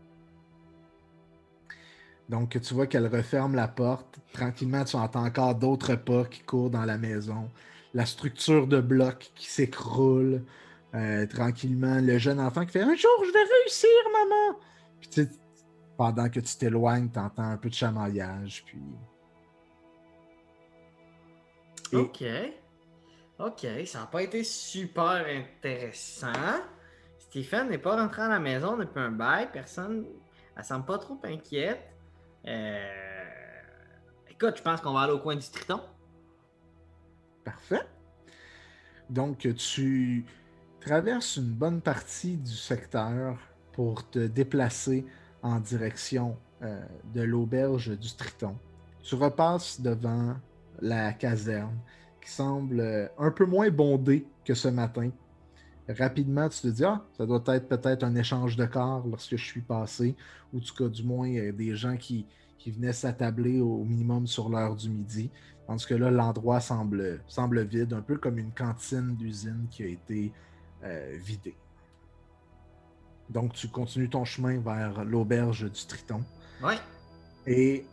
Donc, tu vois qu'elle referme la porte. Tranquillement, tu entends encore d'autres pas qui courent dans la maison. La structure de bloc qui s'écroule. Tranquillement, le jeune enfant qui fait un jour, je vais réussir, maman. Puis, tu sais, pendant que tu t'éloignes, tu entends un peu de chamaillage. Puis. Et Ok. Ok, ça n'a pas été super intéressant. Stephen n'est pas rentré à la maison depuis un bail. Personne. Elle semble pas trop inquiète. Euh... Écoute, je pense qu'on va aller au coin du Triton. parfait. Donc, tu traverses une bonne partie du secteur pour te déplacer en direction de l'auberge du Triton. Tu repasses devant la caserne qui semble un peu moins bondée que ce matin. Rapidement, tu te dis, ah, ça doit être peut-être un échange de corps lorsque je suis passé, ou en tout cas, du moins, des gens qui venaient s'attabler au minimum sur l'heure du midi. Tandis que là, l'endroit semble vide, un peu comme une cantine d'usine qui a été vidée. Donc, tu continues ton chemin vers l'auberge du Triton. Ouais. Et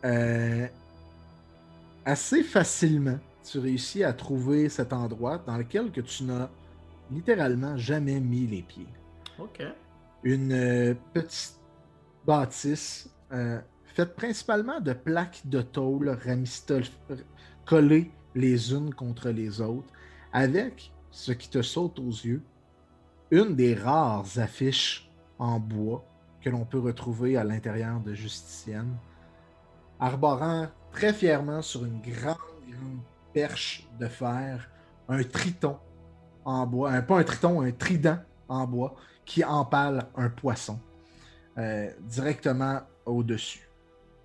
assez facilement, tu réussis à trouver cet endroit dans lequel que tu n'as littéralement jamais mis les pieds. Ok. Une petite bâtisse faite principalement de plaques de tôle collées les unes contre les autres, avec ce qui te saute aux yeux, une des rares affiches en bois que l'on peut retrouver à l'intérieur de Justicienne, arborant très fièrement sur une grande perche de fer un triton en bois, pas un triton, un trident en bois qui empale un poisson directement au-dessus.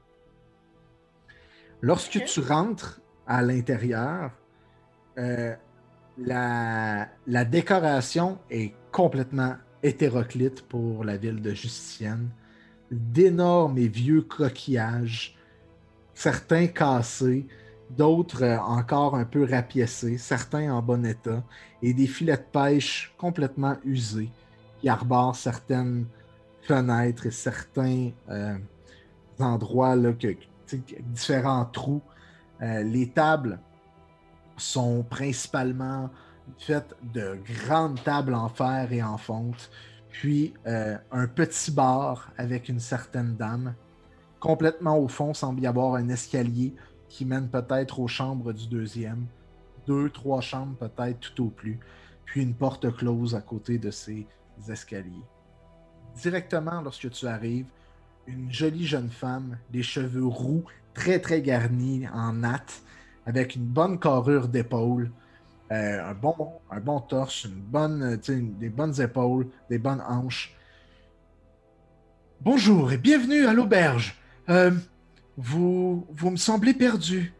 Lorsque Ok. tu rentres à l'intérieur, euh, la décoration est complètement hétéroclite pour la ville de Justitienne. D'énormes et vieux coquillages, certains cassés, d'autres encore un peu rapiécés, certains en bon état, et des filets de pêche complètement usés qui arborent certaines fenêtres et certains endroits là, différents trous. Les tables sont principalement faites de grandes tables en fer et en fonte, puis un petit bar avec une certaine dame. Complètement au fond, semble y avoir un escalier qui mène peut-être aux chambres du deuxième. Deux, trois chambres peut-être tout au plus. Puis une porte close à côté de ces escaliers. Directement lorsque tu arrives, une jolie jeune femme, les cheveux roux, très très garnis en natte, avec une bonne carrure d'épaule, un bon torse, des bonnes épaules, des bonnes hanches. Bonjour et bienvenue à l'auberge. Vous me semblez perdu.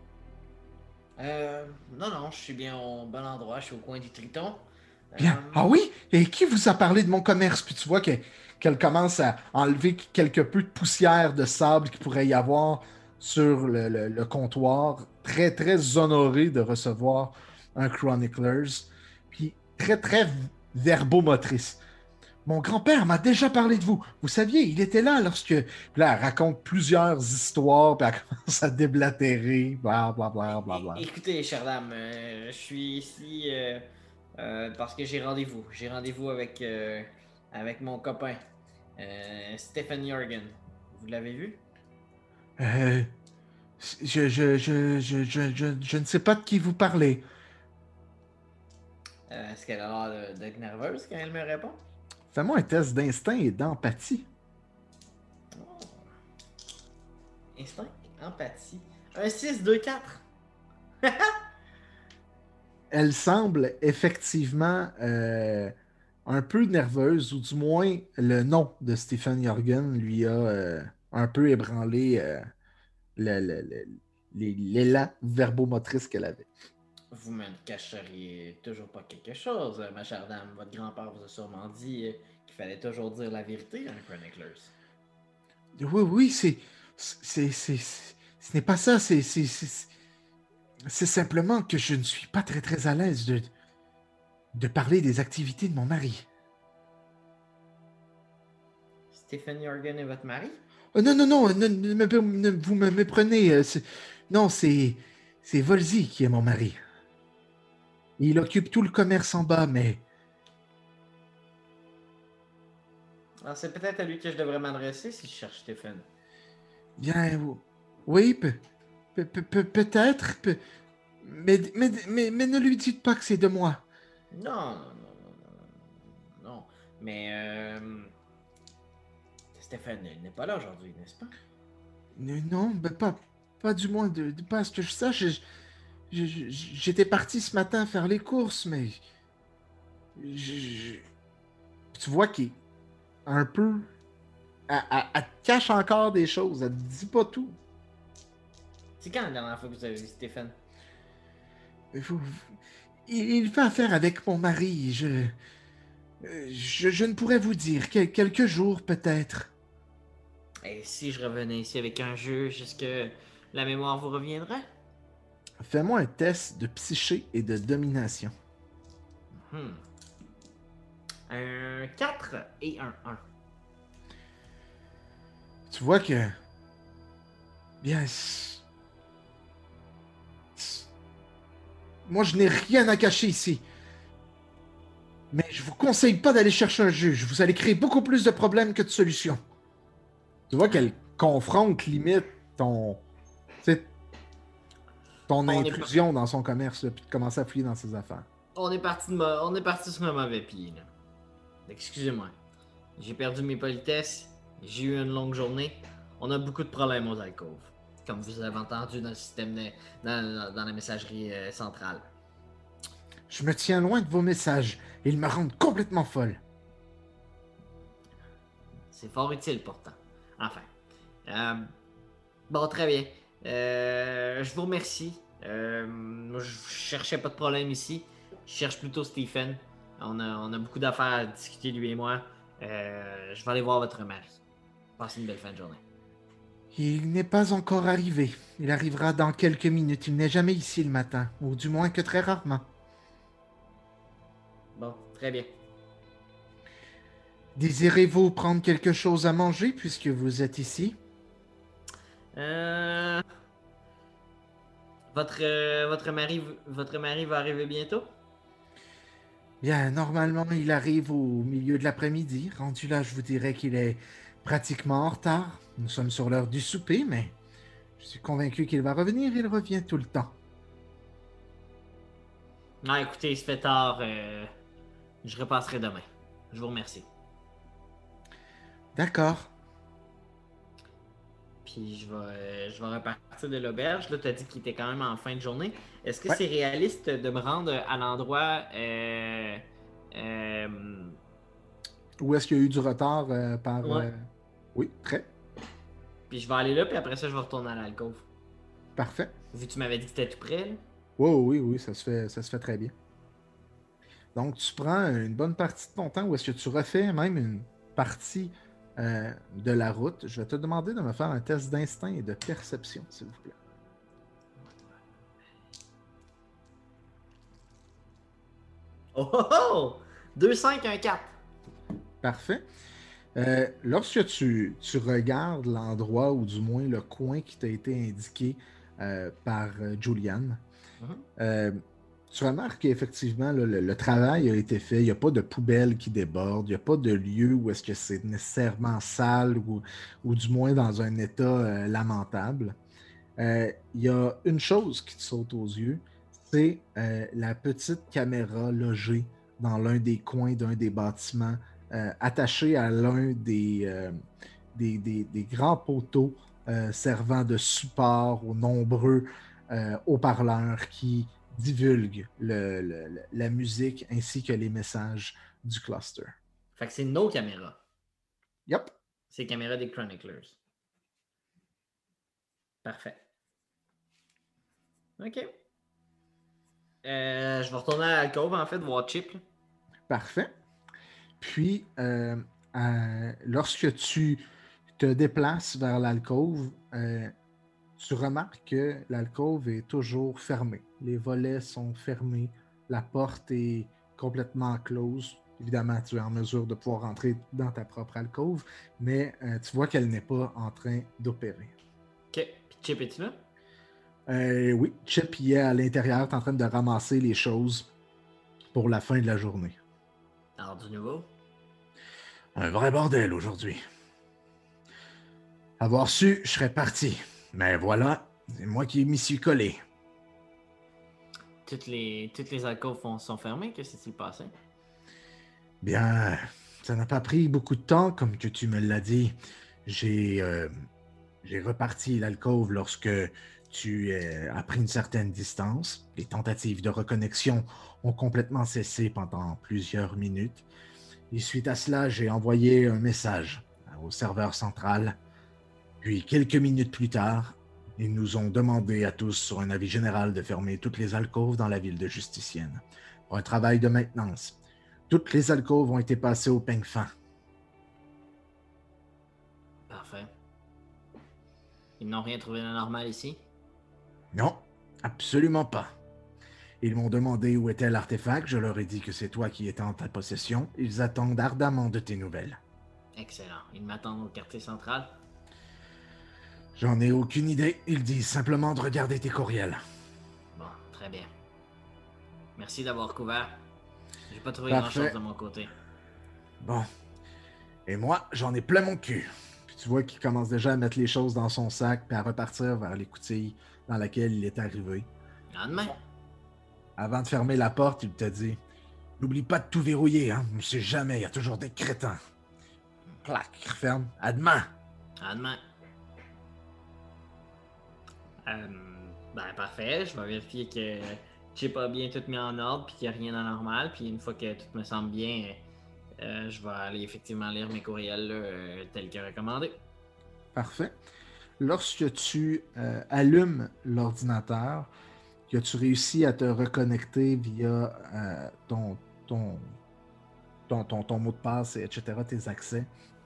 Non, non, je suis bien au bon endroit, je suis au coin du Triton. Bien. Euh, Ah oui? Et qui vous a parlé de mon commerce? Puis tu vois qu'elle commence à enlever quelque peu de poussière de sable qu'il pourrait y avoir sur le comptoir. Très, très honoré de recevoir un Chroniclers. Puis très, très verbomotrice. Mon grand-père m'a déjà parlé de vous. Vous saviez, il était là lorsque. Puis là, elle raconte plusieurs histoires, puis elle commence à déblatérer, bla bla bla bla bla. Écoutez, chère dame, je suis ici parce que j'ai rendez-vous. J'ai rendez-vous avec mon copain, Stephen Jorgen. Vous l'avez vu? Euh, je ne sais pas de qui vous parlez. Est-ce qu'elle a l'air d'être nerveuse quand elle me répond? Fais-moi un test d'instinct et d'empathie. Oh. Instinct, empathie. Un 6-2-4. Elle semble effectivement un peu nerveuse, ou du moins le nom de Stephen Jorgen lui a un peu ébranlé l'élan verbomotrice qu'elle avait. Vous me cacheriez toujours pas quelque chose, ma chère dame. Votre grand-père vous a sûrement dit qu'il fallait toujours dire la vérité à un chroniclers. Oui, oui, ce n'est pas ça. C'est simplement que je ne suis pas très, très à l'aise de parler des activités de mon mari. Stephen Jorgen est votre mari? Non, non, non, vous me méprenez. Non, c'est Volzy qui est mon mari. Il occupe tout le commerce en bas, mais Alors, c'est peut-être à lui que je devrais m'adresser si je cherche Stephen. bien, oui, peut-être, mais ne lui dites pas que c'est de moi. Non, non, non, non, non, non, non. Mais, Stephen, il n'est pas là aujourd'hui, n'est-ce pas? Non, pas du moins, pas à ce que je sache. J'étais parti ce matin faire les courses, mais je- tu vois qu'il est un peu. Elle te cache encore des choses, elle te dit pas tout. C'est quand la dernière fois que vous avez vu Stephen? Vous- il fait affaire avec mon mari. Je ne pourrais vous dire. Quelques jours, peut-être. Et si je revenais ici avec un juge, est-ce que la mémoire vous reviendrait? Fais-moi un test de psyché et de domination. Hmm. Un 4 et un 1. Tu vois que. Bien. Moi, je n'ai rien à cacher ici. Mais je vous conseille pas d'aller chercher un juge. Vous allez créer beaucoup plus de problèmes que de solutions. Tu vois qu'elle confronte limite ton, tu sais, ton On est, par- intrusion dans son commerce, là, puis de commencer à fouiller dans ses affaires. on est parti sur un mauvais pied, là. Excusez-moi. J'ai perdu mes politesses. J'ai eu une longue journée. On a beaucoup de problèmes aux alcôves. Comme vous avez entendu dans le système dans la messagerie centrale. Je me tiens loin de vos messages. Ils me rendent complètement folle. C'est fort utile pourtant. Enfin. Bon, très bien. Je vous remercie. Moi, je cherchais pas de problème ici. Je cherche plutôt Stephen. On a beaucoup d'affaires à discuter, lui et moi. Je vais aller voir votre mari. Passez une belle fin de journée. Il n'est pas encore arrivé. Il arrivera dans quelques minutes. Il n'est jamais ici le matin, ou du moins que très rarement. Bon, très bien. Désirez-vous prendre quelque chose à manger puisque vous êtes ici? Euh... votre mari va arriver bientôt? Bien, normalement, il arrive au milieu de l'après-midi. Rendu là, je vous dirais qu'il est pratiquement en retard. Nous sommes sur l'heure du souper, mais je suis convaincu qu'il va revenir. Il revient tout le temps. Ah, écoutez, il se fait tard. Je repasserai demain. Je vous remercie. D'accord. Puis je vais repartir de l'auberge. Là, tu as dit qu'il était quand même en fin de journée. Est-ce que Ouais. c'est réaliste de me rendre à l'endroit euh, Où est-ce qu'il y a eu du retard par... ouais. Oui, très. Puis je vais aller là, puis après ça, je vais retourner à l'alcôve. Parfait. Vu que tu m'avais dit que c'était tout près, là. Oui, oui, oui, ça se fait très bien. Donc, tu prends une bonne partie de ton temps ou est-ce que tu refais même une partie de la route? Je vais te demander de me faire un test d'instinct et de perception, s'il vous plaît. Oh oh oh! 2, 5, 1, 4. Parfait. Lorsque tu regardes l'endroit ou du moins le coin qui t'a été indiqué par Julian, euh, tu remarques qu'effectivement là, le travail a été fait. Il n'y a pas de poubelle qui déborde. Il n'y a pas de lieu où est-ce que c'est nécessairement sale ou du moins dans un état lamentable. Il y a une chose qui te saute aux yeux, c'est la petite caméra logée dans l'un des coins d'un des bâtiments, attachée à l'un des grands poteaux servant de support aux nombreux haut-parleurs qui divulguent la musique ainsi que les messages du cluster. Fait que c'est nos caméras. Yep. C'est les caméras des Chroniclers. Parfait. Ok. Je vais retourner à l'alcôve, en fait, voir Chip. Là. Parfait. Puis, lorsque tu te déplaces vers l'alcôve, tu remarques que l'alcôve est toujours fermée. Les volets sont fermés, la porte est complètement close. Évidemment, tu es en mesure de pouvoir rentrer dans ta propre alcôve, mais tu vois qu'elle n'est pas en train d'opérer. Ok. Puis Chip, es-tu là? Oui, Chip y est à l'intérieur, est en train de ramasser les choses pour la fin de la journée. Alors, du nouveau? Un vrai bordel aujourd'hui. Avoir su, je serais parti. Mais voilà, c'est moi qui m'y suis collé. Toutes les alcôves sont fermées. Qu'est-ce qui s'est passé? Bien, ça n'a pas pris beaucoup de temps, comme que tu me l'as dit. J'ai reparti l'alcôve lorsque tu as pris une certaine distance. Les tentatives de reconnexion ont complètement cessé pendant plusieurs minutes. Et suite à cela, j'ai envoyé un message au serveur central. Puis, quelques minutes plus tard, ils nous ont demandé à tous, sur un avis général, de fermer toutes les alcôves dans la ville de Justicienne pour un travail de maintenance. Toutes les alcôves ont été passées au peigne fin. Parfait. Ils n'ont rien trouvé d'anormal ici? Non, absolument pas. Ils m'ont demandé où était l'artefact, je leur ai dit que c'est toi qui étais en ta possession. Ils attendent ardemment de tes nouvelles. Excellent. Ils m'attendent au quartier central? J'en ai aucune idée, ils disent simplement de regarder tes courriels. Bon, très bien. Merci d'avoir couvert. J'ai pas trouvé Parfait. grand-chose de mon côté. Bon. Et moi, j'en ai plein mon cul. Puis tu vois qu'il commence déjà à mettre les choses dans son sac puis à repartir vers l'écoutille dans laquelle il est arrivé. Lendemain. Avant de fermer la porte, il te dit « N'oublie pas de tout verrouiller, hein. On ne sait jamais, il y a toujours des crétins. » Clac, referme. À demain. À demain. Ben parfait, je vais vérifier que j'ai pas bien tout mis en ordre puis qu'il n'y a rien d'anormal. Puis une fois que tout me semble bien, je vais aller effectivement lire mes courriels là, tels que recommandé. Parfait. Lorsque tu allumes l'ordinateur, que tu réussis à te reconnecter via ton, ton mot de passe, etc., tes accès,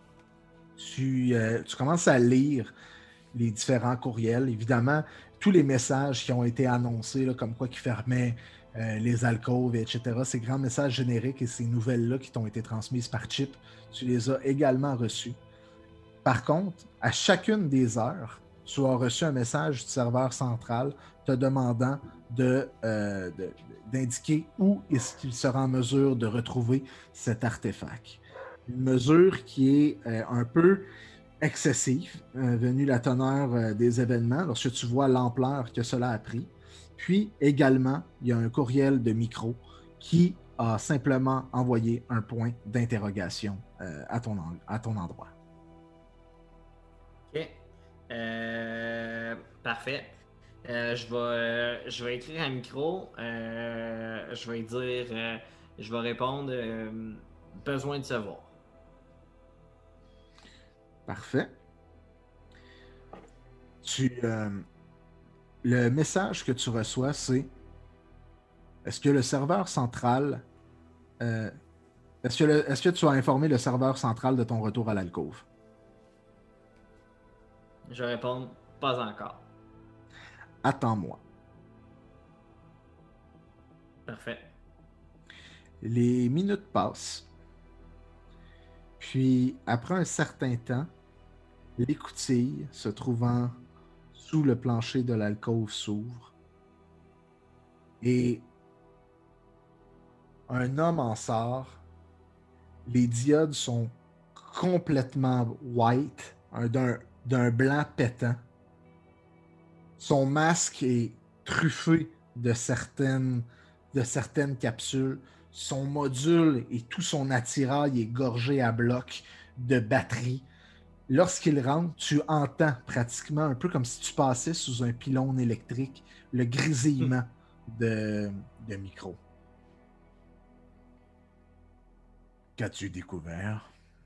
tu commences à lire les différents courriels. Évidemment, tous les messages qui ont été annoncés, là, comme quoi qui fermaient les alcôves, etc., ces grands messages génériques et ces nouvelles-là qui t'ont été transmises par chip, tu les as également reçus. Par contre, à chacune des heures, tu as reçu un message du serveur central te demandant d'indiquer où est-ce qu'il sera en mesure de retrouver cet artefact. Une mesure qui est un peu excessive, venu la teneur des événements, lorsque tu vois l'ampleur que cela a pris. Puis également, il y a un courriel de micro qui a simplement envoyé un point d'interrogation à ton endroit. Ok. Parfait. Je vais écrire un micro. Je vais dire. Je vais répondre. Besoin de savoir. Parfait. Le message que tu reçois, c'est est-ce que le serveur central. euh, est-ce que tu as informé le serveur central de ton retour à l'alcôve? Je vais répondre. Pas encore. Attends-moi. Parfait. Les minutes passent. Puis, après un certain temps, l'écoutille se trouvant sous le plancher de l'alcôve s'ouvre et un homme en sort. Les diodes sont complètement white, d'un blanc pétant. Son masque est truffé de certaines capsules. Son module et tout son attirail est gorgé à bloc de batterie. Lorsqu'il rentre, tu entends pratiquement un peu comme si tu passais sous un pylône électrique le grésillement de micro. Qu'as-tu découvert?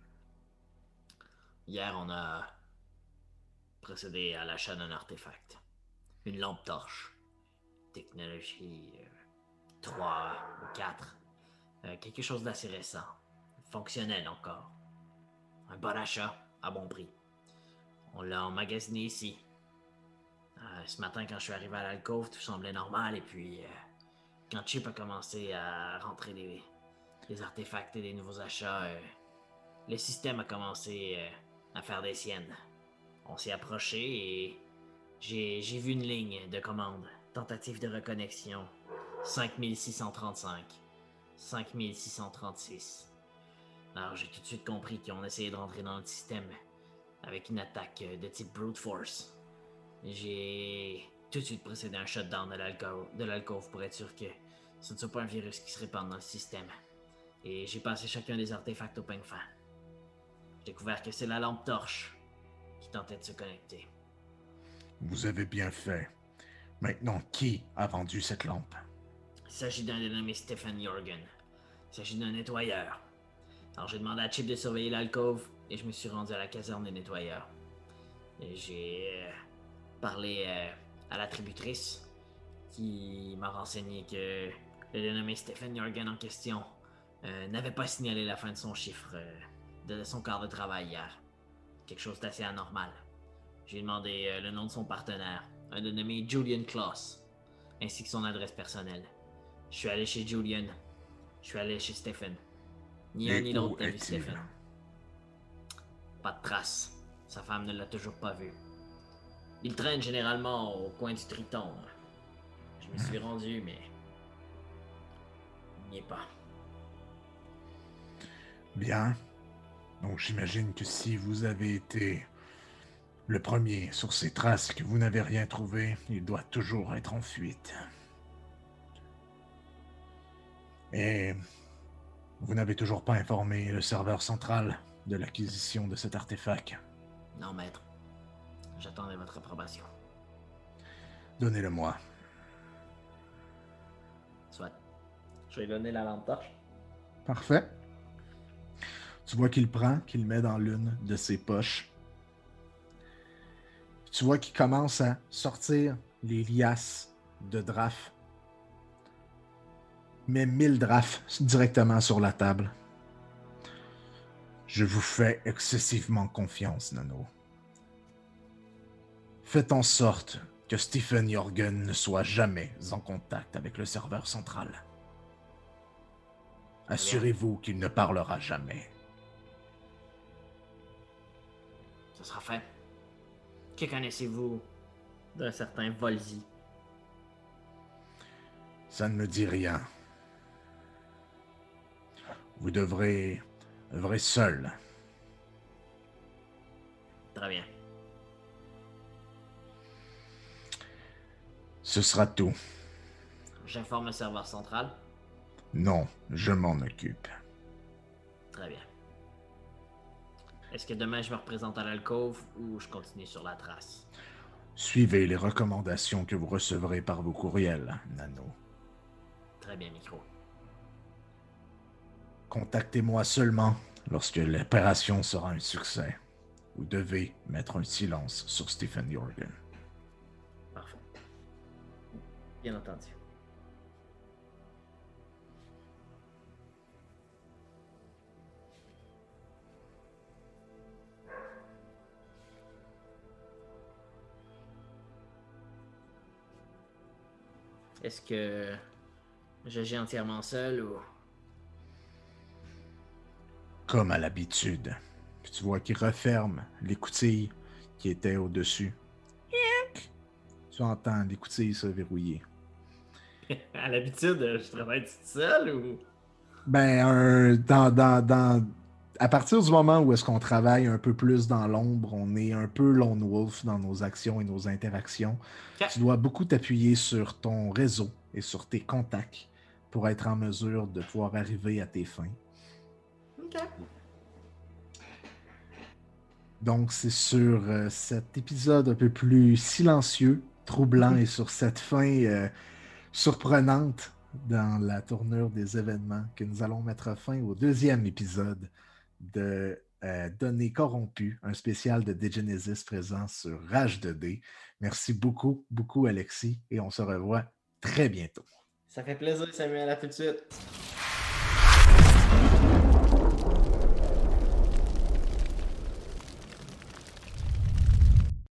Hier, on a procédé à l'achat d'un artefact. Une lampe torche. Technologie 3 ou 4. Quelque chose d'assez récent. Fonctionnel encore. Un bon achat, à bon prix. On l'a emmagasiné ici. Ce matin, quand je suis arrivé à l'alcôve, tout semblait normal. Et puis, quand Chip a commencé à rentrer des artefacts et des nouveaux achats, le système a commencé à faire des siennes. On s'est approché et j'ai vu une ligne de commande. Tentative de reconnexion. 5635. 5636. Alors j'ai tout de suite compris qu'on essayait de rentrer dans le système avec une attaque de type brute force. J'ai tout de suite procédé à un shutdown de l'alcôve pour être sûr que ce ne soit pas un virus qui se répande dans le système. Et j'ai passé chacun des artefacts au peigne fin. J'ai découvert que c'est la lampe torche qui tentait de se connecter. Vous avez bien fait. Maintenant, qui a vendu cette lampe? Il s'agit d'un dénommé Stephen Jorgen. Il s'agit d'un nettoyeur. Alors j'ai demandé à Chip de surveiller l'alcôve et je me suis rendu à la caserne des nettoyeurs. Et j'ai parlé à l'attributrice qui m'a renseigné que le dénommé Stephen Jorgen en question n'avait pas signalé la fin de son chiffre de son quart de travail hier. Quelque chose d'assez anormal. J'ai demandé le nom de son partenaire, un dénommé Julian Kloss, ainsi que son adresse personnelle. Je suis allé chez Julian. Je suis allé chez Stephen. Ni un ni l'autre n'a vu Stephen. Pas de trace. Sa femme ne l'a toujours pas vu. Il traîne généralement au coin du Triton. Je me suis rendu, mais il n'y est pas. Bien. Donc j'imagine que si vous avez été le premier sur ces traces que vous n'avez rien trouvé, il doit toujours être en fuite. Et vous n'avez toujours pas informé le serveur central de l'acquisition de cet artefact. Non, maître. J'attendais votre approbation. Donnez-le-moi. Soit. Je vais donner la lampe torche. Parfait. Tu vois qu'il prend, qu'il met dans l'une de ses poches. Tu vois qu'il commence à sortir les liasses de drafts. Met 1000 drafts directement sur la table. Je vous fais excessivement confiance, Nano. Faites en sorte que Stephen Jorgen ne soit jamais en contact avec le serveur central. Assurez-vous qu'il ne parlera jamais. Ça sera fait. Que connaissez-vous d'un certain Volzy? Ça ne me dit rien. Vous devrez œuvrer seul. Très bien. Ce sera tout. J'informe le serveur central. Non, je m'en occupe. Très bien. Est-ce que demain je me représente à l'alcôve ou je continue sur la trace? Suivez les recommandations que vous recevrez par vos courriels, Nano. Très bien, Micro. Contactez-moi seulement lorsque l'opération sera un succès. Vous devez mettre un silence sur Stephen Jorgen. Parfait. Bien entendu. Est-ce que j'agis entièrement seul ou... Comme à l'habitude. Puis tu vois qu'il referme l'écoutille qui était au-dessus. Tu entends l'écoutille se verrouiller. À l'habitude, je travaille tout seul ou... Ben, à partir du moment où est-ce qu'on travaille un peu plus dans l'ombre, on est un peu lone wolf dans nos actions et nos interactions. Okay. Tu dois beaucoup t'appuyer sur ton réseau et sur tes contacts pour être en mesure de pouvoir arriver à tes fins. OK. Donc, c'est sur cet épisode un peu plus silencieux, troublant et sur cette fin surprenante dans la tournure des événements que nous allons mettre fin au deuxième épisode de Données corrompues, un spécial de Degenesis présent sur Rage 2D. Merci beaucoup, beaucoup Alexis, et on se revoit très bientôt. Ça fait plaisir, Samuel. À tout de suite.